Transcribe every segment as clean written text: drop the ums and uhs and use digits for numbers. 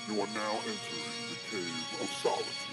You are now entering the Cave of Solitude.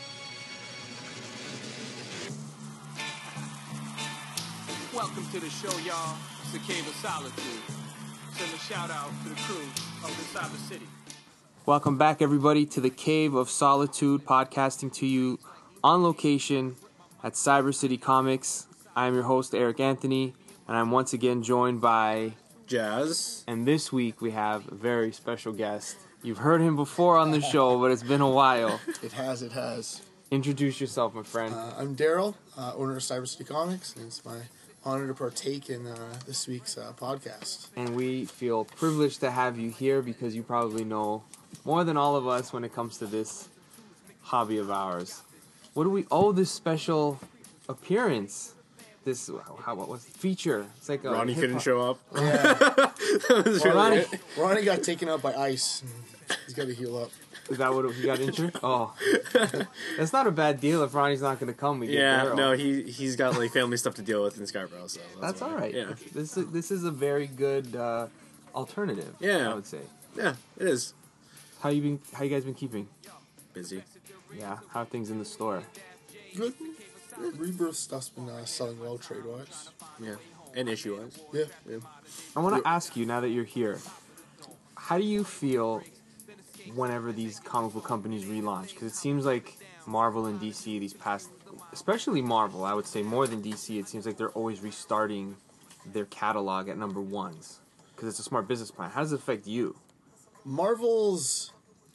Welcome to the show, y'all. It's the Cave of Solitude. Send a shout out to the crew of the Cyber City. Welcome back, everybody, to the Cave of Solitude, podcasting to you on location at Cyber City Comics. I am your host, Eric Anthony, and I'm once again joined by Jazz. And this week we have a very special guest. You've heard him before on the show, but it's been a while. It has. Introduce yourself, my friend. I'm Daryl, owner of Cyber City Comics, and it's my honor to partake in this week's podcast. And we feel privileged to have you here because you probably know more than all of us when it comes to this hobby of ours. What do we owe this special appearance? This what was it? Feature? It's like a Ronnie couldn't show up. Yeah. Ronnie, Ronnie got taken out by ice. He's got to heal up. is that what he got injured? Oh, that's not a bad deal if Ronnie's not going to come. We get Yeah, Daryl. no, he's got like family stuff to deal with in Scarborough, so That's why. all right. Yeah, This is a very good alternative. Yeah. I would say. yeah, it is How you guys been keeping? busy. Yeah. How are things in the store? Good. Rebirth stuff's been selling well trade-wise. Yeah, and issue-wise. Yeah. I want to ask you, now that you're here, how do you feel whenever these comic book companies relaunch? Because it seems like Marvel and DC, these past, especially Marvel, I would say more than DC, it seems like they're always restarting their catalog at number ones. Because it's a smart business plan. How does it affect you? Marvel's...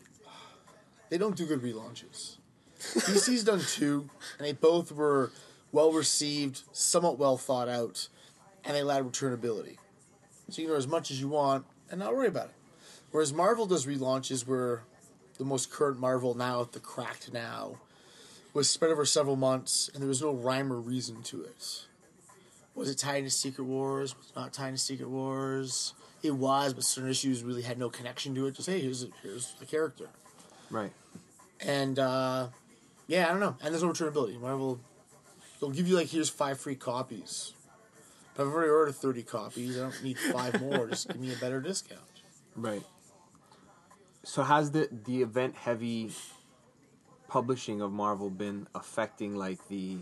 They don't do good relaunches. DC's done two, and they both were well-received, somewhat well thought-out, and they allowed returnability. So you can do as much as you want and not worry about it. Whereas Marvel does relaunches where the most current Marvel now, the Cracked Now, was spread over several months, and there was no rhyme or reason to it. Was it tied into Secret Wars? Was it not tied into Secret Wars? It was, but certain issues really had no connection to it. Just, hey, here's the character. Right. And, yeah, I don't know. And there's no returnability. Marvel, they'll give you, like, here's 5 free copies. But I've already ordered 30 copies. I don't need 5 more. Just give me a better discount. Right. So has the event-heavy publishing of Marvel been affecting, like, the...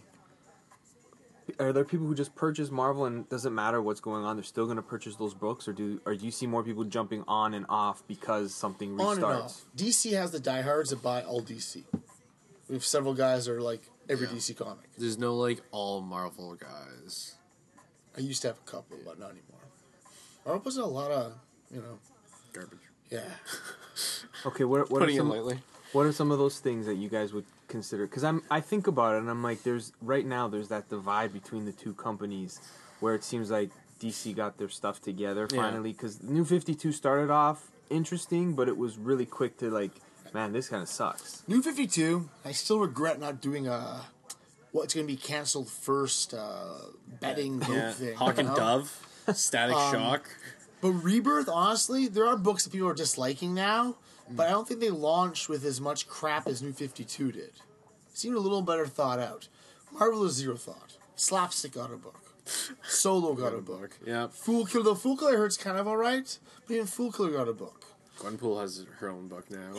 Are there people who just purchase Marvel and it doesn't matter what's going on, they're still going to purchase those books? Or do you see more people jumping on and off because something restarts? On and off. DC has the diehards that buy all DC. We have several guys that are like every DC comic. There's no like all Marvel guys. I used to have a couple, but not anymore. Marvel puts out a lot of, Garbage. yeah. Okay, what are Putting it some... lightly. What are some of those things that you guys would consider? Because I think about it and I'm like, there's that divide between the two companies where it seems like DC got their stuff together finally. Because New 52 started off interesting, but it was really quick to like, man, this kind of sucks. New 52, I still regret not doing what's going to be canceled first betting vote thing. Hawk and you know? Dove, Static Shock. But Rebirth, honestly, there are books that people are disliking now, but I don't think they launched with as much crap as New 52 did. It seemed a little better thought out. Marvel is zero thought. Slapstick got a book. Solo got a book. Yeah. Fool Killer, the Fool Killer I heard's kind of alright, but even Fool Killer got a book. Gwenpool has her own book now.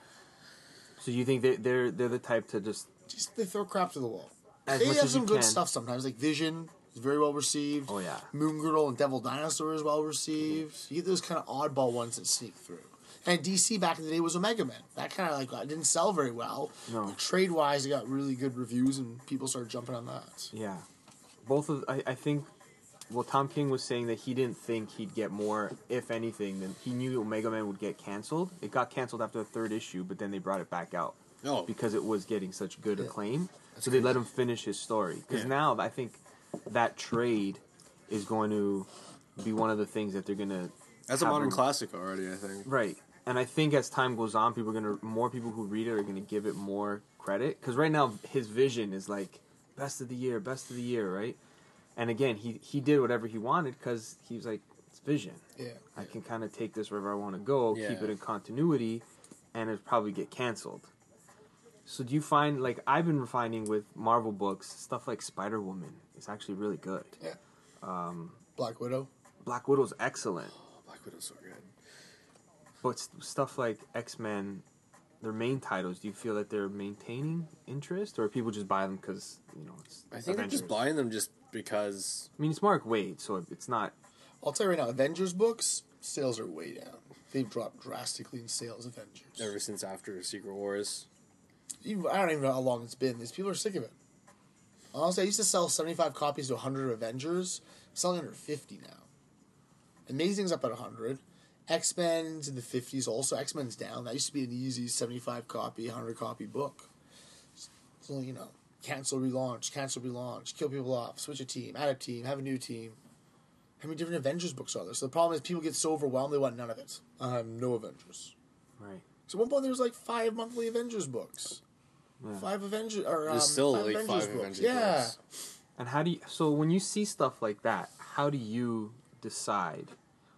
So you think they're the type to just They throw crap to the wall. as They much have as some you good can. stuff sometimes, like Vision is very well received. Oh yeah. Moon Girl and Devil Dinosaur is well received. You get those kind of oddball ones that sneak through. And DC back in the day was Omega Man. That kind of like didn't sell very well. No. Trade wise, it got really good reviews and people started jumping on that. Yeah. I think, well, Tom King was saying that he didn't think he'd get more, if anything, than he knew Omega Man would get canceled. It got canceled after the 3rd issue, but then they brought it back out. Oh. Because it was getting such good acclaim. That's So they let him finish his story. Because now I think that trade is going to be one of the things that they're going to... That's a modern classic already, I think. Right. And I think as time goes on, more people who read it are going to give it more credit. Because right now, his vision is like, best of the year, right? And again, he did whatever he wanted because he was like, it's Vision. Yeah. I can kind of take this wherever I want to go, keep it in continuity, and it'll probably get canceled. So do you find, like, I've been finding with Marvel books, stuff like Spider-Woman is actually really good. Yeah. Black Widow. Black Widow's excellent. Oh, Black Widow's so good. But stuff like X-Men, their main titles, do you feel that they're maintaining interest, or people just buy them because, it's I think they're Avengers? just buying them just because. I mean, it's Mark Waid, so it's not... I'll tell you right now, Avengers books, sales are way down. They've dropped drastically in sales, Avengers. Ever since after Secret Wars. I don't even know how long it's been. These people are sick of it. Honestly, I used to sell 75 copies to 100 Avengers. I'm selling under 50 now. Amazing's up at 100. X-Men's in the 50s also. X-Men's down. That used to be an easy 75 copy, 100 copy book. So, cancel, relaunch, kill people off, switch a team, add a team, have a new team. How many different Avengers books are there? So the problem is people get so overwhelmed they want none of it. I have no Avengers. Right. So at one point there was like 5 monthly Avengers books. Yeah. 5 Avengers, or There's still five like Avengers 5 Avengers Yeah. books. And how do you... So when you see stuff like that, how do you decide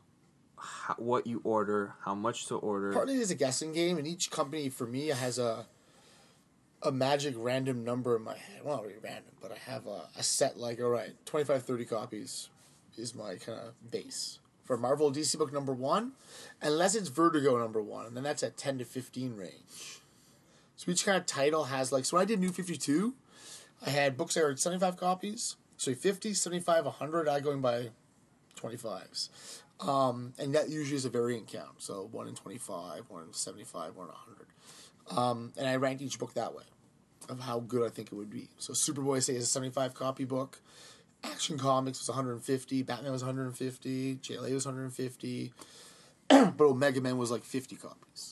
what you order, how much to order? Partly it is a guessing game, and each company for me has a magic random number in my head. Well, not really random, but I have a set like, all right, 25, 30 copies is my kind of base. For Marvel DC book number 1, unless it's Vertigo number 1, and then that's at 10 to 15 range. So each kind of title has, like, so when I did New 52, I had books that were 75 copies, so 50, 75, 100, I going by 25s. And that usually is a variant count, so 1 in 25, 1 in 75, 1 in 100. And I ranked each book that way, of how good I think it would be. So Superboy, say, is a 75 copy book. Action Comics was 150, Batman was 150, JLA was 150, but Omega Man was like 50 copies.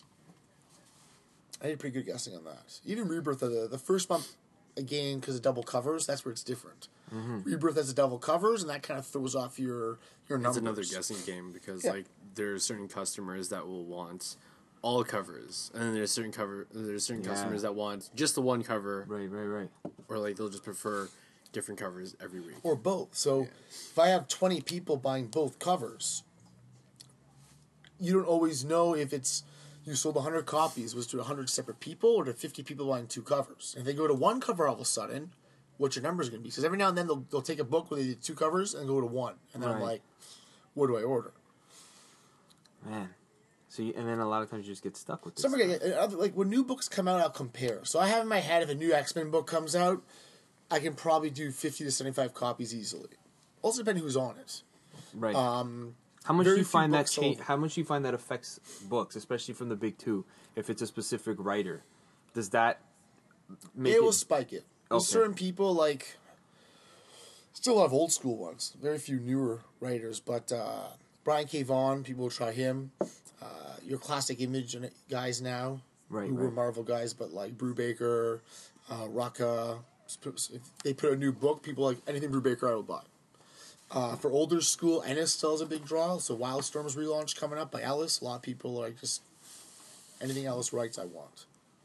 I did pretty good guessing on that. Even Rebirth, the first month, again, because of double covers, that's where it's different. Mm-hmm. Rebirth has the double covers, and that kind of throws off your numbers. It's another guessing game because like there's certain customers that will want all covers, and then there's certain customers that want just the one cover. Right. Or like they'll just prefer different covers every week. Or both. So if I have 20 people buying both covers, you don't always know if it's you sold 100 copies, was to 100 separate people or to 50 people buying 2 covers. And if they go to one cover all of a sudden, what your number is going to be. Because every now and then they'll take a book where they did 2 covers and go to 1. And then I'm like, what do I order? Man. So and then a lot of times you just get stuck with this. Like when new books come out, I'll compare. So I have in my head, if a new X-Men book comes out, I can probably do 50 to 75 copies easily. Also depending who's on it. Right. How much do you find that How much do you find that affects books, especially from the big 2? If it's a specific writer, does that make it will spike it. Okay. Certain people like still have old school ones. Very few newer writers, but Brian K. Vaughan, people will try him. Your classic Image guys now, who were Marvel guys, but like Brubaker, Rucka. If they put a new book, people like anything Brubaker I will buy. For older school, Ennis still has a big draw. So Wildstorm's relaunch coming up by Ellis. A lot of people are like just anything Ellis writes, I want.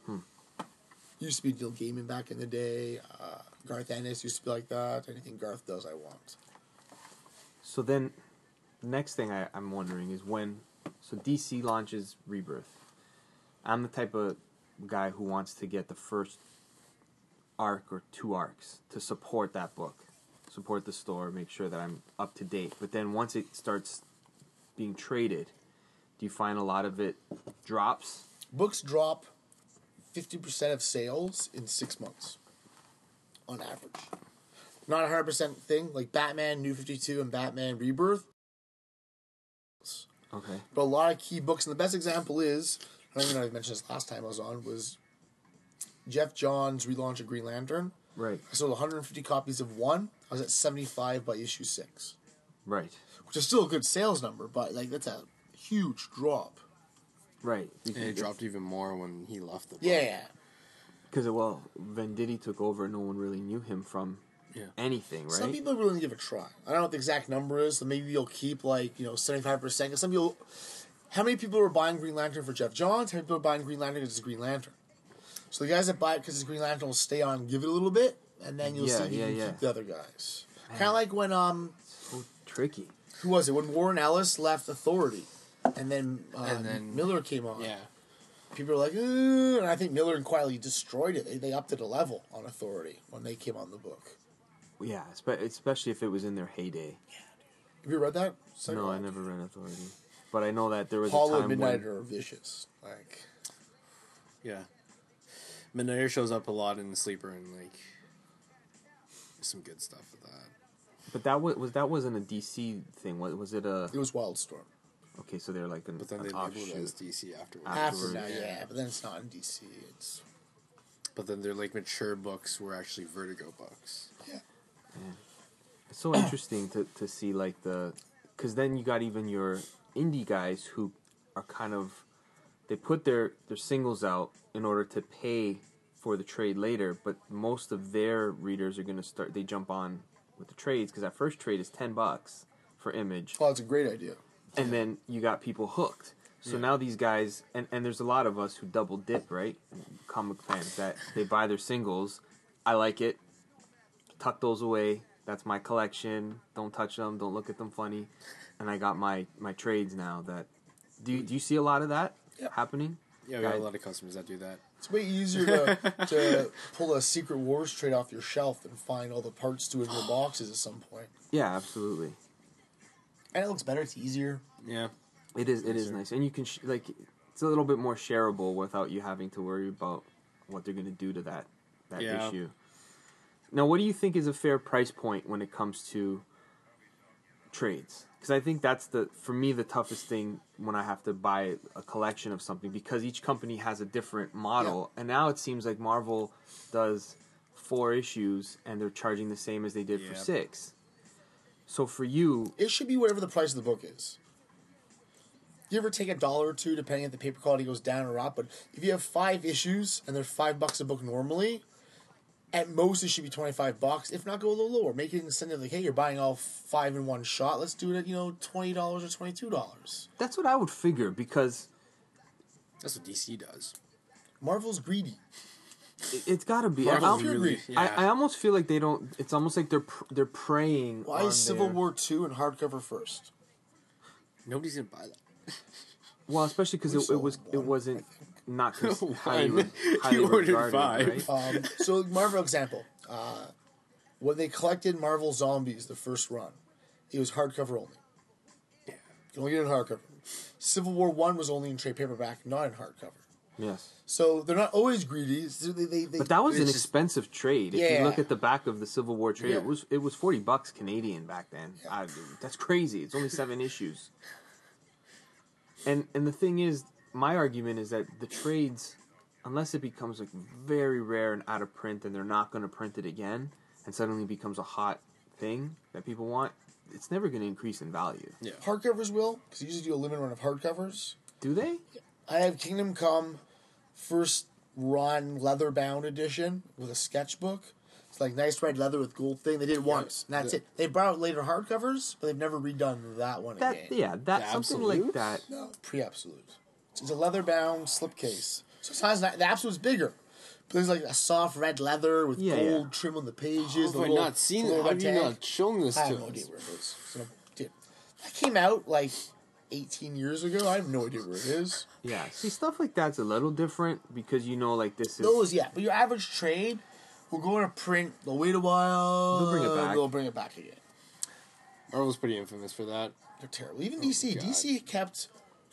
Used to be Neil Gaiman back in the day. Garth Ennis used to be like that. Anything Garth does, I want. So then, the next thing I'm wondering is so DC launches Rebirth. I'm the type of guy who wants to get the first arc or 2 arcs to support that book. Support the store, make sure that I'm up to date. But then once it starts being traded, do you find a lot of it drops? Books drop 50% of sales in 6 months, on average. Not a 100% thing, like Batman New 52 and Batman Rebirth. Okay. But a lot of key books, and the best example is, I don't even know if I mentioned this last time I was on, was Jeff Johns' relaunch of Green Lantern. Right. I sold 150 copies of 1. I was at 75 by issue 6. Right. Which is still a good sales number, but like that's a huge drop. Right. And it dropped even more when he left the book. Yeah. Because, Venditti took over and no one really knew him from anything, right? Some people are willing to give it a try. I don't know what the exact number is, so maybe you'll keep 75%. Because some people, how many people are buying Green Lantern for Jeff Johns? How many people are buying Green Lantern because it's Green Lantern? So the guys that buy it because it's Green Lantern will stay on and give it a little bit, and then you'll see if you can keep the other guys. Kind of like when so tricky. Who was it? When Warren Ellis left Authority, and then Miller came on. Yeah. People are like, and I think Miller and quietly destroyed it. They upped it a level on Authority when they came on the book. Yeah, especially if it was in their heyday. Have you read that? No, I never read Authority. but I know that there was Paulo a time Midnight when... are vicious. Like, Yeah. Midnighter shows up a lot in the sleeper, and like there's some good stuff with that. But that wasn't a DC thing. Was it a... it was Wildstorm. Okay, so they're like But then an they labeled offshoot. it as DC afterwards. After now, yeah, but then it's not in DC. It's But then their like mature books were actually Vertigo books. yeah. It's so interesting to see like because then you got even your indie guys who are kind of, they put their singles out in order to pay for the trade later, but most of their readers are going to they jump on with the trades because that first trade is $10 for Image, Oh, it's a great idea. and then you got people hooked. So now these guys, and there's a lot of us who double dip, right? Comic fans that they buy their singles. I like it. Tuck those away. That's my collection. Don't touch them. Don't look at them funny. And I got my trades now. That do you see a lot of that happening? Yeah, we have a lot of customers that do that. It's way easier to pull a Secret Wars trade off your shelf and find all the parts to it in your boxes at some point. Yeah, absolutely. And it looks better. It's easier. Yeah. It is nice, and you can like it's a little bit more shareable without you having to worry about what they're going to do to that issue. Now, what do you think is a fair price point when it comes to trades? Because I think that's for me the toughest thing when I have to buy a collection of something, because each company has a different model, and now it seems like Marvel does 4 issues and they're charging the same as they did for 6. So for you, It should be whatever the price of the book is. You ever take $1 or $2 depending if the paper quality goes down or up? But if you have 5 issues and they're $5 a book normally, at most it should be $25. If not, go a little lower. Make it an incentive like, hey, you're buying all 5 in one shot. Let's do it at $20 or $22. that's what I would figure, because That's what DC does. Marvel's greedy. it's got to be. Marvel's pure really, greed. I almost feel like they don't. It's almost like they're preying. Why on is Civil their- War II in hardcover first? Nobody's gonna buy that. Well, especially because We it sold wasn't one, not One. highly You ordered regarded, 5. right? So Marvel example, when they collected Marvel Zombies, the first run, it was hardcover only. Yeah. You can only get it in hardcover. Civil War I was only in trade paperback, not in hardcover. Yes, So they're not always greedy. They but that was an it's just- expensive trade. If Yeah. you look at the back of the Civil War trade, Yeah. it was $40 Canadian back then. Yeah. That's crazy. It's only 7 issues. And the thing is, my argument is that the trades, unless it becomes like very rare and out of print, and they're not going to print it again, and suddenly becomes a hot thing that people want, it's never going to increase in value. Yeah. hardcovers will, because you usually do a limited run of hardcovers. Do they? I have Kingdom Come first run leather bound edition with a sketchbook. It's like nice red leather with gold thing. They did it once, and that's it. They brought out later hardcovers, but they've never redone that one again. That's something like Absolute? that. No, pre-absolute. It's a leather bound slipcase. So it's not, the absolute's bigger. But there's like a soft red leather with Yeah, gold yeah. trim on the pages. How have the I little- not seen the it? little How red have you tag. not shown this I to have no us? idea where it is. So, dude, that came out like 18 years ago. I have no idea where it is. Yeah. See, stuff like that's a little different because like this is. Those, yeah. But your average trade will go in a print. They'll wait a while. They'll bring it back. They'll bring it back again. Marvel's pretty infamous for that. They're terrible. Even DC. God. DC kept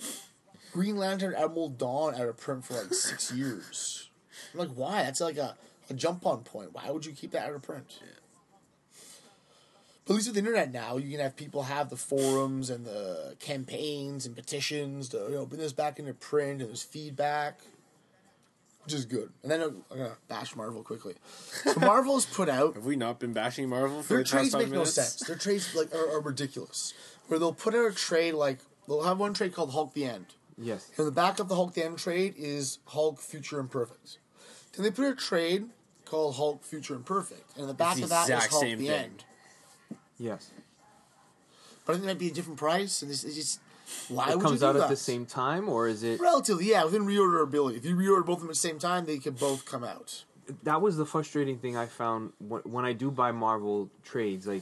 Green Lantern Emerald Dawn out of print for like 6 years. I'm like, why? That's like a jump on point. Why would you keep that out of print? But at least with the internet now, you can have people have the forums and the campaigns and petitions to bring this back into print, and there's feedback, which is good. And then I'm gonna bash Marvel quickly. So Marvel's put out Have we not been bashing Marvel for their the past trades 5 make no minutes? sense. Their trades are ridiculous. Where they'll put out a trade like they'll have one trade called Hulk the End. Yes. And the back of the Hulk the End trade is Hulk Future Imperfect. Then they put a trade called Hulk Future Imperfect, and the back the of that is exact Hulk same the thing. End. Yes. But I think it might be a different price, and it's just why It would comes you do out that? at the same time, or is it? Relatively, yeah, within reorderability. If you reorder both of them at the same time, they could both come out. That was the frustrating thing I found when I do buy Marvel trades. Like,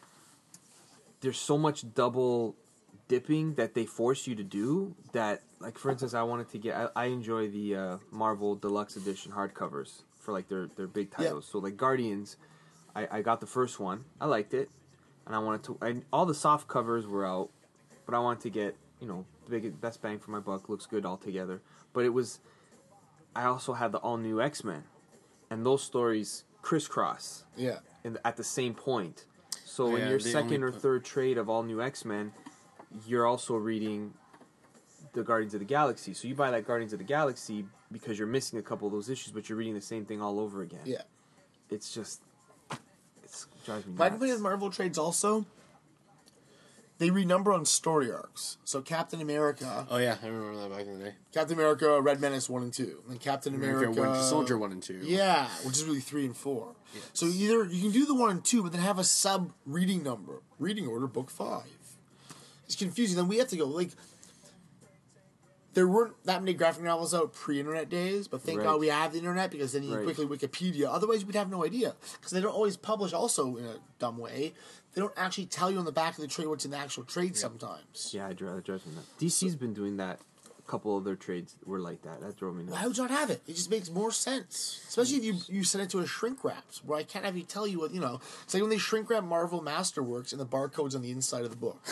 there's so much double dipping that they force you to do that. Like, for instance, I wanted to get. I enjoy the Marvel Deluxe Edition hardcovers for like their big titles. So like Guardians, I got the first one. I liked it, and I wanted to. All the soft covers were out, but I wanted to get best bang for my buck, looks good altogether. But I also had the all new X-Men, and those stories crisscross Yeah. at the same point. So in Yeah, your they second only or put- third trade of all new X-Men, you're also reading the Guardians of the Galaxy. So you buy that Guardians of the Galaxy because you're missing a couple of those issues, but you're reading the same thing all over again. Yeah. It's drives me My nuts. complaint with Marvel trades also, they renumber on story arcs. So Captain America, Oh yeah, I remember that back in the day. Captain America, Red Menace 1 and 2, and then Captain America, Winter Soldier 1 and 2. Yeah, which is really 3 and 4. Yes. So either you can do the 1 and 2, but then have a sub reading order, book 5. It's confusing. Then we have to go there weren't that many graphic novels out pre-internet days, but thank Right. God we have the internet, because then you Right. quickly Wikipedia. Otherwise, we'd have no idea, because they don't always publish. Also, in a dumb way, they don't actually tell you on the back of the trade what's in the actual trade sometimes. Yeah, it drives me nuts. DC's been doing that. A couple of their trades were like that. That drove me nuts. Why would you not have it? It just makes more sense. Especially if you send it to a shrink wrapped, where I can't have you tell you what, It's like when they shrink wrap Marvel Masterworks and the barcode's on the inside of the book.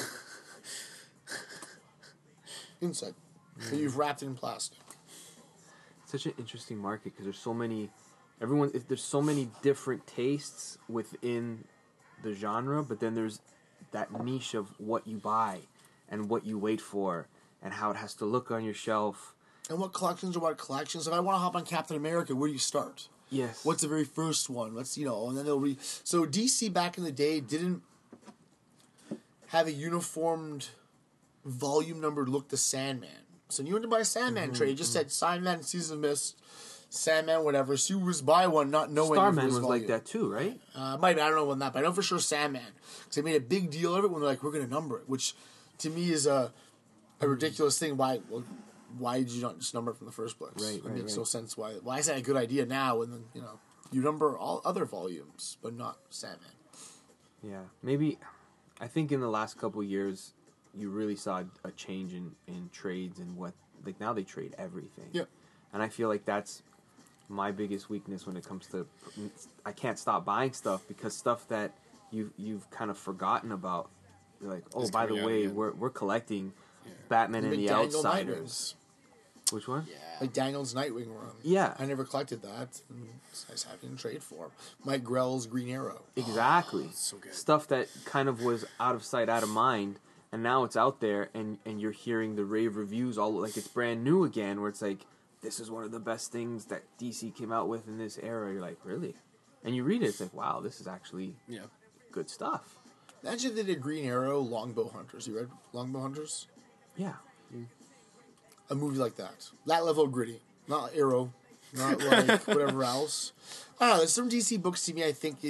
Inside. So you've wrapped it in plastic. Such an interesting market because there's so many different tastes within the genre, but then there's that niche of what you buy and what you wait for and how it has to look on your shelf. And what collections are what collections? If I want to hop on Captain America, where do you start? Yes. What's the very first one? And then they'll So DC back in the day didn't have a uniformed volume numbered look to Sandman. So you went to buy a Sandman trade, it just said Sandman, Season of Mist, Sandman, whatever. So you just buy one, not knowing. Starman if it was volume. like that too, right? Might be, I don't know when that, but I know for sure Sandman. Because they made a big deal of it when they're like, we're going to number it, which to me is a ridiculous thing. Why did you not just number it from the first place? Right, It makes right. no sense. Why is that a good idea now? And then, you number all other volumes, but not Sandman. Yeah. Maybe, I think in the last couple of years, you really saw a change in trades and what, like now they trade everything. Yeah. And I feel like that's my biggest weakness when it comes to, I can't stop buying stuff because stuff that you've kind of forgotten about. You're like, oh, It's by the coming out way, again. we're collecting Batman and the Daniel Outsiders. Which one? Yeah. Like Daniel's Nightwing run. Yeah. I never collected that. And it's nice having a trade for him. Mike Grell's Green Arrow. Exactly. so good. Stuff that kind of was out of sight, out of mind, and now it's out there, and you're hearing the rave reviews all like it's brand new again, where it's like, this is one of the best things that DC came out with in this era. You're like, really? And you read it, it's like, wow, this is actually Yeah. good stuff. Imagine if they did Green Arrow, Longbow Hunters. You read Longbow Hunters? Yeah. A movie like that. That level of gritty. Not Arrow. Not like whatever else. I don't know. There's some DC books to me I think,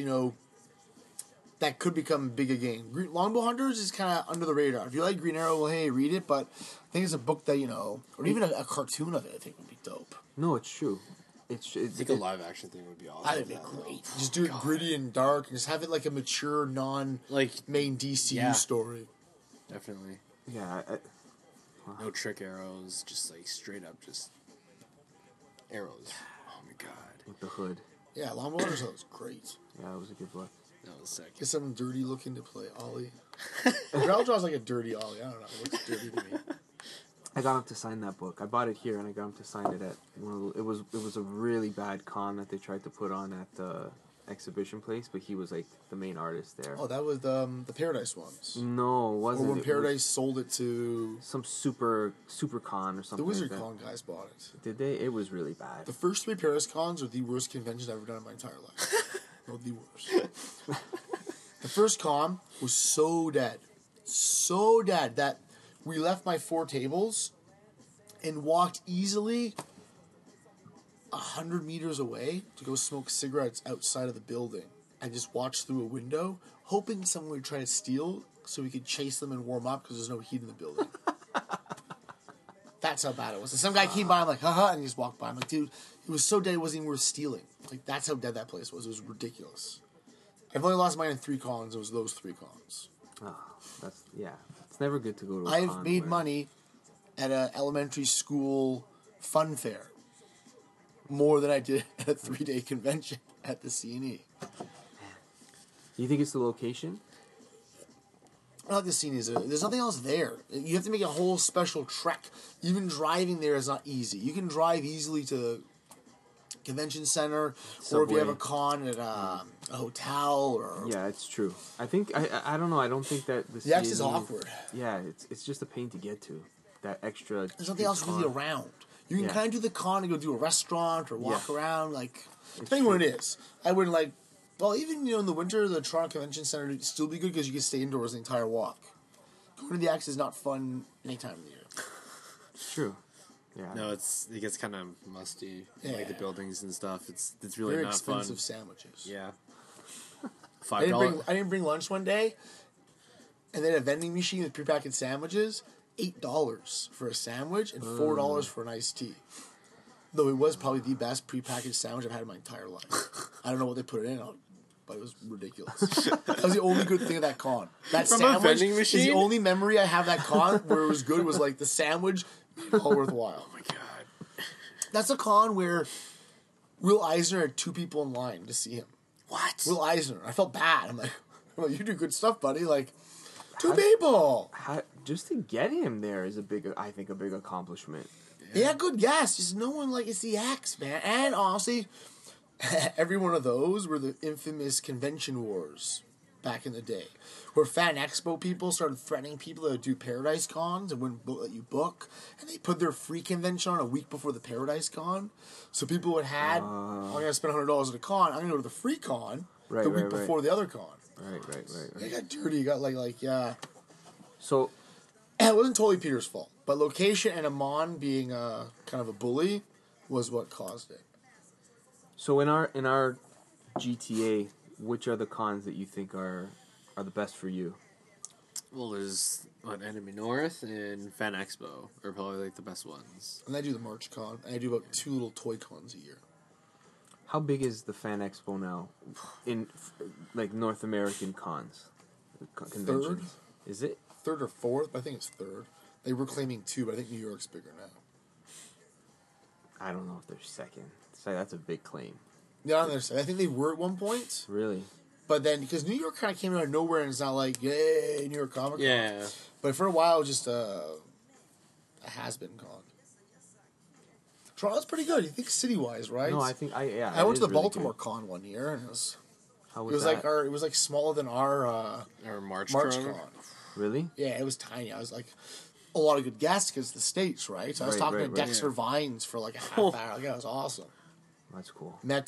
that could become big again. Longbow Hunters is kind of under the radar. If you like Green Arrow, well, hey, read it. But I think it's a book that, or even a cartoon of it, I think would be dope. No, it's true. I think a live action thing would be awesome. That'd be great. Just do it gritty and dark and just have it like a mature, Like, main DCU Yeah. story. definitely. Yeah. No trick arrows, just like straight up, just arrows. Oh my god. With the hood. Yeah, Longbow Hunters was great. Yeah, it was a good book. That was sick. Get someone dirty looking to play Ollie. Grell draws like a dirty Ollie. I don't know. It looks dirty to me. I got him to sign that book. I bought it here, and I got him to sign it at it was a really bad con that they tried to put on at the exhibition place, but he was like the main artist there. Oh, that was the Paradise ones. No, it Or wasn't. when It was Paradise sold it to some super con or the something. Wizard like that. Con guys bought it. Did they? It was really bad. The first 3 Paris cons are the worst conventions I've ever done in my entire life. No, the worst. The first con was so dead that we left my 4 tables and walked easily 100 meters away to go smoke cigarettes outside of the building. I just watched through a window, hoping someone would try to steal so we could chase them and warm up because there's no heat in the building. That's how bad it was. And some guy came by, I'm like, haha, and he just walked by. I'm like, dude, it was so dead it wasn't even worth stealing. Like, that's how dead that place was. It was ridiculous. I've only lost mine in 3 cons. It was those 3 cons. Oh, it's never good to go to. A I've con made where- money at an elementary school fun fair more than I did at a 3-day convention at the CNE. Do you think it's the location? Not the scene is there's nothing else there. You have to make a whole special trek. Even driving there is not easy. You can drive easily to convention center, or if you have a con at a hotel, or Yeah, it's true. I think I don't know. I don't think that the X is awkward. Yeah, it's just a pain to get to. That extra. There's nothing else really around. You can kind of do the con and go do a restaurant or walk around, like depending where it is. I wouldn't like. Well, even in the winter, the Toronto Convention Center would still be good because you can stay indoors the entire walk. Going to the X is not fun any time of the year. It's true. Yeah. No, it gets kind of musty. Yeah. Like the buildings and stuff. It's really Very not expensive fun. sandwiches. Yeah. I $5. didn't bring lunch one day, and then a vending machine with prepackaged sandwiches, $8 for a sandwich and $4 for an iced tea. Though it was probably the best prepackaged sandwich I've had in my entire life. I don't know what they put it in on, but it was ridiculous. That was the only good thing of that con. That From a sandwich vending is machine? the only memory I have of that con where it was good was like the sandwich made it all worthwhile. Oh my god. That's a con where Will Eisner had 2 people in line to see him. What? Will Eisner. I felt bad. I'm like, well, you do good stuff, buddy. Like, 2 people. Just to get him there is a big accomplishment. Yeah, good guess. Just no one like it's the X, man. And honestly, every one of those were the infamous convention wars back in the day, where Fan Expo people started threatening people that would do Paradise Cons and wouldn't let you book, and they put their free convention on a week before the Paradise Con, so people would have I'm gonna spend $100 at a con. I'm gonna go to the free con the week before the other con. Right. It got dirty. You got like yeah. So It wasn't totally Peter's fault, but location and Amon being kind of a bully was what caused it. So in our GTA, which are the cons that you think are the best for you? Well, there's Enemy North and Fan Expo are probably like the best ones. And I do the March Con, and I do about 2 little toy cons a year. How big is the Fan Expo now in like North American cons? Conventions? Is it? 3rd or 4th, but I think it's 3rd. They were claiming 2, but I think New York's bigger now. I don't know if they're second. So that's a big claim. Yeah, I think they were at one point, Really? but then because New York kind of came out of nowhere, and it's not like yay New York Comic Con. Yeah. But for a while, it was just a has-been con. Toronto's pretty good. You think city-wise, right? No, I think I I went to the really Baltimore good. Con one year, and it was How it was that? like smaller than our Or March March Con. Con. Really? Yeah, it was tiny. I was like, a lot of good guests because the States, right? So I was Right, talking right, to right. Dexter Vines for like a half hour. Like, yeah, it was awesome. That's cool. Met,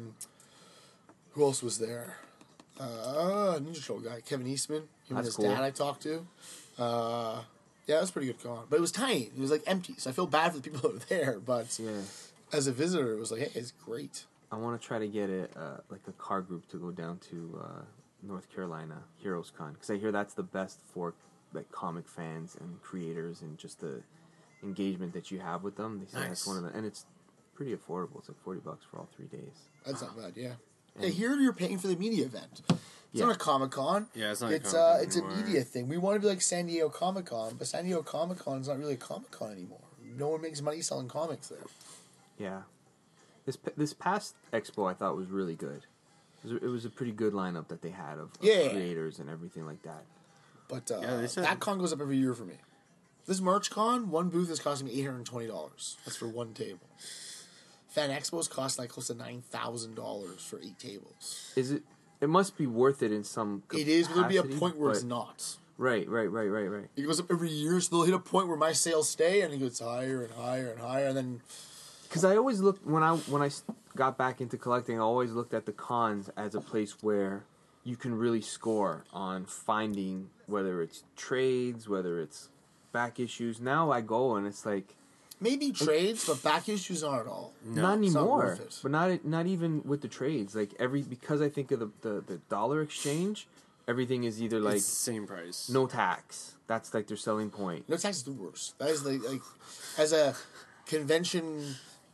who else was there? Ninja Troll guy, Kevin Eastman. Him and That's his cool. dad I talked to. Yeah, it was a pretty good con. But it was tiny. It was like empty. So I feel bad for the people that were there. But Yeah. as a visitor, it was like, hey, it's great. I want to try to get like a car group to go down to North Carolina Heroes Con because I hear that's the best for like comic fans and creators and just the engagement that you have with them. They say that's Nice. one of the, and it's pretty affordable. It's like $40 for all 3 days. That's not bad, yeah. Hey, here you're paying for the media event. It's Yeah. not a Comic Con. Yeah, it's not a It's Comic-Con it's a anymore. media thing. We want to be like San Diego Comic Con, but San Diego Comic Con is not really a Comic Con anymore. No one makes money selling comics there. Yeah. This past expo I thought was really good. It was a pretty good lineup that they had of Yeah. creators and everything like that. But Yeah, they said- that con goes up every year for me. This March Con, one booth is costing me $820. That's for one table. Fan Expos cost like close to $9,000 for 8 tables. Is it? It must be worth it in some. It is, but there'll be a capacity, point where it's but- not. Right. It goes up every year, so they'll hit a point where my sales stay, and it goes higher and higher and higher, and then Because I always looked when I got back into collecting, I always looked at the cons as a place where you can really score on finding whether it's trades, whether it's back issues. Now I go and it's like maybe trades, but back issues not at all. not it's not anymore. worth it. But not even with the trades. Like because I think of the dollar exchange, everything is either like It's same price. no tax. That's like their selling point. No tax is the worst. That is like as a convention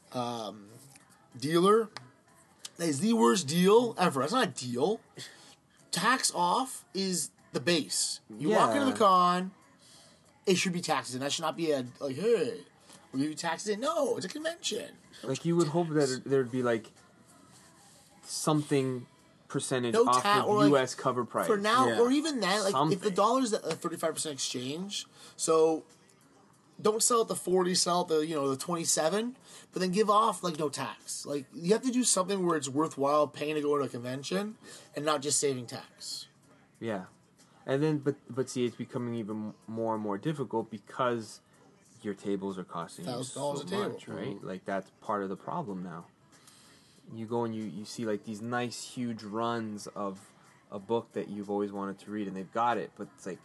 dealer, that is the worst deal ever. That's not a deal. Tax off is the base. You walk into Yeah. the con, it should be taxes, and that should not be a like, hey, we'll give you taxes in. No, it's a convention. Like you would hope that there'd be like something percentage No off of or, like, U.S. cover price. for now, Yeah. or even then, like if the Something. dollar's at a 35% exchange, so don't sell at the 40, sell at the 27, but then give off like no tax. Like you have to do something where it's worthwhile paying to go to a convention and not just saving tax. Yeah, and then but see, it's becoming even more and more difficult because your tables are costing you $1,000 so a table. much, right? Like that's part of the problem now. You go and you see like these nice huge runs of a book that you've always wanted to read, and they've got it, but it's like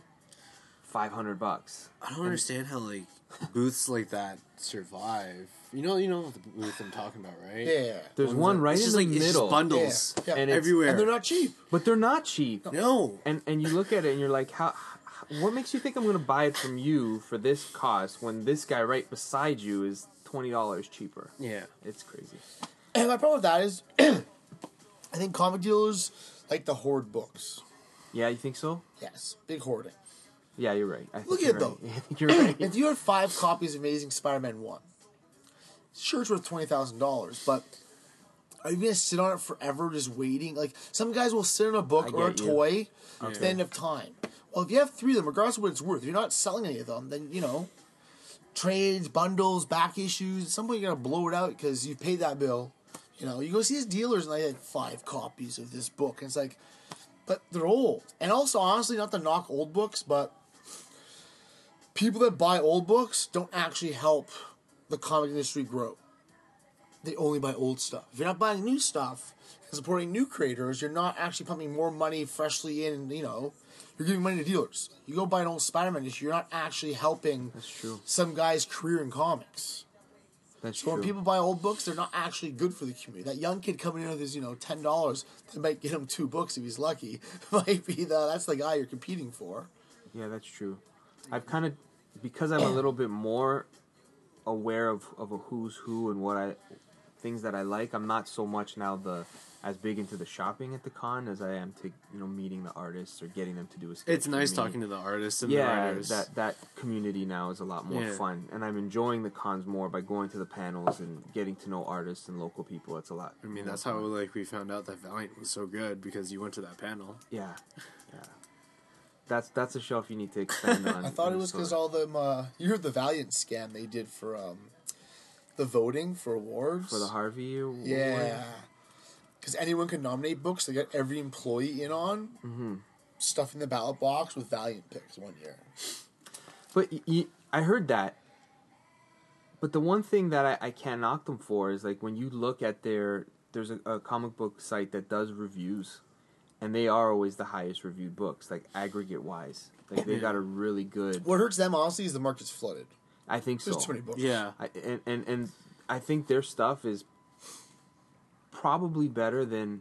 $500. I don't understand how like booths like that survive. You know the booth I'm talking about, right? Yeah. There's Ones one that- right it's in just the like, it's just middle, bundles Yeah. And it's- everywhere. And they're not cheap. but they're not cheap. No. And you look at it and you're like, how? What makes you think I'm going to buy it from you for this cost when this guy right beside you is $20 cheaper? Yeah. It's crazy. And my problem with that is, I think comic dealers like to hoard books. Yeah, you think so? Yes, big hoarding. Yeah, you're right. I think Look you're at it, right. though. I think you're right. If you had 5 copies of Amazing Spider-Man 1, sure it's worth $20,000, but are you going to sit on it forever just waiting? Like, some guys will sit on a book I or a get you. toy to the end of time. Well, if you have 3 of them, regardless of what it's worth, if you're not selling any of them, then, trades, bundles, back issues, at some point you got to blow it out because you paid that bill. You go see his dealers and they had 5 copies of this book. And it's like, but they're old. And also, honestly, not to knock old books, but people that buy old books don't actually help the comic industry grow. They only buy old stuff. If you're not buying new stuff and supporting new creators, you're not actually pumping more money freshly in, you're giving money to dealers. You go buy an old Spider-Man issue, you're not actually helping That's true. some guy's career in comics. That's So when true. people buy old books, they're not actually good for the community. That young kid coming in with his, $10, they might get him 2 books if he's lucky. Might be that's the guy you're competing for. Yeah, that's true. I've kind of, because I'm a little bit more aware of a who's who and things that I like, I'm not so much now as big into the shopping at the con as I am to meeting the artists or getting them to do a sketch. It's nice talking to the artists and the Yeah, writers. that community now is a lot more Yeah. fun, and I'm enjoying the cons more by going to the panels and getting to know artists and local people. It's a lot. I mean, more that's how fun. like we found out that Valiant was so good because you went to that panel. Yeah. That's a shelf you need to expand on. I thought in it the was because store. all them. You heard the Valiant scam they did for the voting for awards. For the Harvey Award? Yeah, because anyone can nominate books. They got every employee in on stuff in the ballot box with Valiant picks one year. But I heard that. But the one thing that I can't knock them for is like when you look at there's a comic book site that does reviews, and they are always the highest reviewed books, like aggregate wise. Like they got a really good. What hurts them honestly is the market's flooded. I think so. There's too many books. Yeah. And I think their stuff is probably better than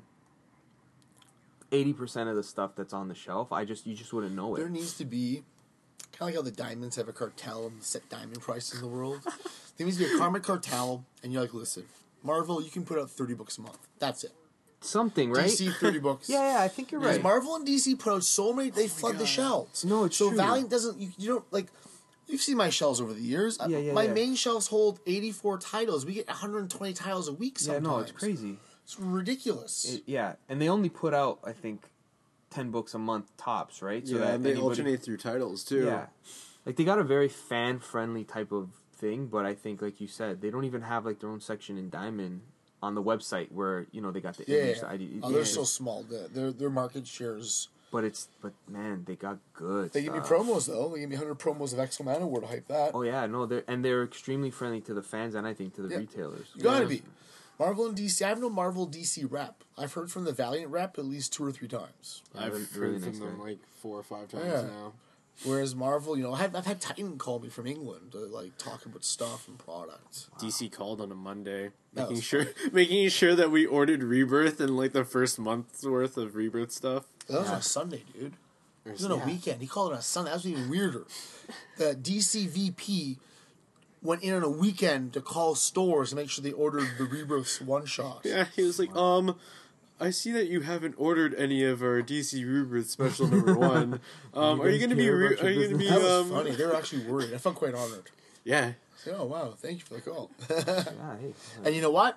80% of the stuff that's on the shelf. You just wouldn't know There it. needs to be kind of like how the diamonds have a cartel and set diamond prices in the world. There needs to be a comic cartel, and you're like, listen, Marvel, you can put out 30 books a month. That's it. Something, right? DC 30 books. Yeah, I think you're Because right. Marvel and DC put out so many, they flood the shelves. No, it's so true. Valiant doesn't. You don't like. You've seen my shelves over the years. Yeah, my yeah. main shelves hold 84 titles. We get 120 titles a week. Yeah, Sometimes. no, it's crazy. It's ridiculous. Yeah, and they only put out, I think, 10 books a month tops, right? Yeah, and they alternate through titles too. Yeah, like they got a very fan friendly type of thing, but I think, like you said, they don't even have like their own section in Diamond on the website where they got the image. They're so small. Their market shares. But man, they got good. They give me stuff. promos though. They give me 100 promos of X-Men Manowar to hype that. Oh yeah, no, they're extremely friendly to the fans and I think to the retailers. You gotta be. Marvel and DC. I have no Marvel DC rep. I've heard from the Valiant rep at least 2 or 3 times. I've Really- heard really from nice them guy. like 4 or 5 times Yeah. now. Whereas Marvel, I've had Titan call me from England to like talk about stuff and products. DC called on a Monday, That was making sure that we ordered Rebirth and like the first month's worth of Rebirth stuff. That was on a Sunday, dude. It was on a weekend. He called it on a Sunday. That was even weirder. The DC VP went in on a weekend to call stores to make sure they ordered the Rebirth one shot. Yeah, he was like, I see that you haven't ordered any of our DC Rebirth special number 1. Are you guys going to be? care about Are your you going to be? That was funny. They were actually worried. I felt quite honored. Yeah. I said, oh wow, thank you for the call. Yeah, hey, And you know what?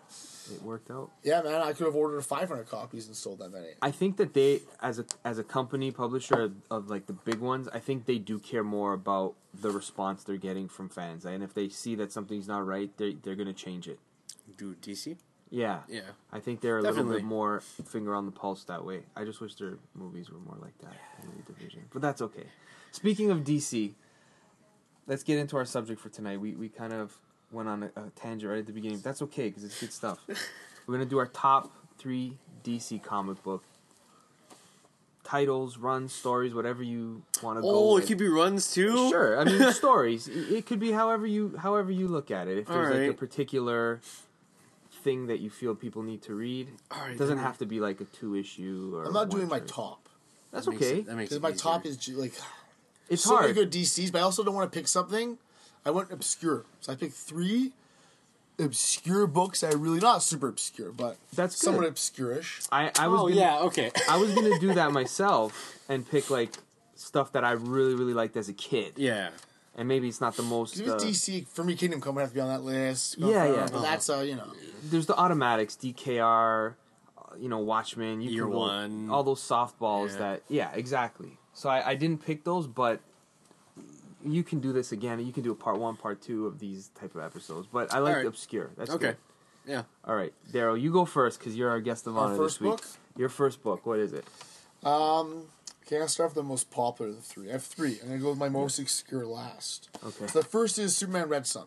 it worked out. Yeah, man, I could have ordered 500 copies and sold that many. I think that they, as a company publisher of like the big ones, I think they do care more about the response they're getting from fans, and if they see that something's not right, they're gonna change it. Do DC? Yeah, Yeah. I think they're a Definitely. little bit more finger on the pulse that way. I just wish their movies were more like that in the division, but that's okay. Speaking of DC, let's get into our subject for tonight. We kind of went on a tangent right at the beginning. That's okay because it's good stuff. We're gonna do our top 3 DC comic book titles, runs, stories, whatever you want to go. Oh, with. it could be runs too. Sure, I mean stories. It could be however you look at it. If there's like a Alright. particular thing that you feel people need to read, Alright, it doesn't then. have to be like a 2-issue or. I'm not doing one my trade. top. That's That makes okay. it- that makes Because it my easier. top is like It's so many hard. good DCs, but I also don't want to pick something. I went obscure, so I picked 3 obscure books that are really not super obscure, but That's good. somewhat obscure-ish. I was Oh gonna, yeah, okay. I was gonna do that myself and pick like stuff that I really really liked as a kid, Yeah. and maybe it's not the most. If it's DC, for me, Kingdom Come would have to be on that list. Yeah, yeah. But that's you know, There's the automatics, DKR, Watchmen, you Year can go, One. all those softballs Yeah. that, yeah, exactly. So I didn't pick those, but you can do this again. You can do a part 1, part 2 of these type of episodes. But I like Alright. the obscure. That's Okay. good. Yeah. All right, Daryl, you go first because you're our guest of Our honor first this week. book? Your first book. What is it? okay, I'll start with the most popular of the 3. I have 3. I'm gonna go with my most obscure last. Okay. So the first is Superman Red Sun.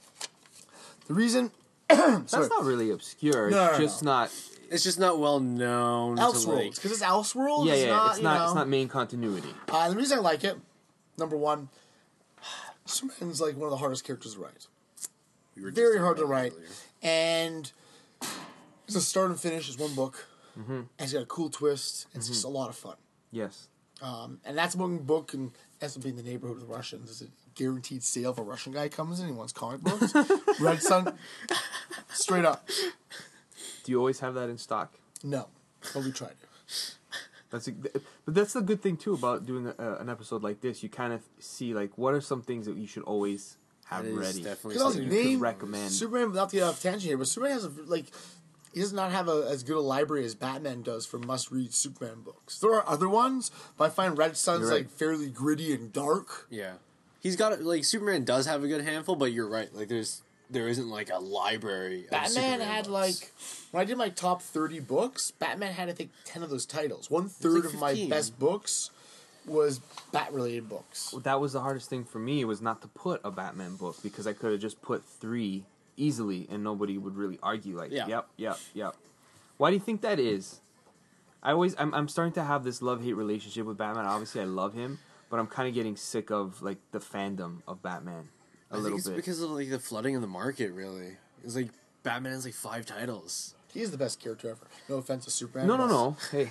The reason That's sorry. not really obscure. No, It's no, just no. not. It's just not well known. To Elseworlds, like, because it's Elseworlds. Yeah, it's yeah. not, It's you not. know. It's not main continuity. The reason I like it, number 1, Superman's like one of the hardest characters to write. we were just Very talking hard to about it write, earlier. and it's a start and finish. It's one book, Mm-hmm. and it's got a cool twist. And it's just a lot of fun. Yes. And that's one book, and ends up being the neighborhood of the Russians. It's a guaranteed sale if a Russian guy comes in, he wants comic books. Red Sun, straight up. Do you always have that in stock? No, but we tried it. But that's the good thing too about doing an episode like this. You kind of see like what are some things that you should always have That is ready. definitely Because also, something you could name recommend. Superman, without to get off tangent here, but Superman has he does not have as good a library as Batman does for must-read Superman books. There are other ones, but I find Red Sun's You're right. like fairly gritty and dark. Yeah. He's got like Superman does have a good handful, but you're right. Like there isn't like a library. Of Batman Superman had books. like when I did my top 30 books, Batman had I think 10 of those titles. 1/3 of my 15. best books was Bat-related books. That was the hardest thing for me was not to put a Batman book because I could have just put 3 easily and nobody would really argue like Yeah. yep. Why do you think that is? I'm starting to have this love-hate relationship with Batman. Obviously I love him, but I'm kind of getting sick of like the fandom of Batman a I little think it's bit. because of like the flooding of the market. Really, it's like Batman has like 5 titles. He's the best character ever. No offense to Superman. No. Hey,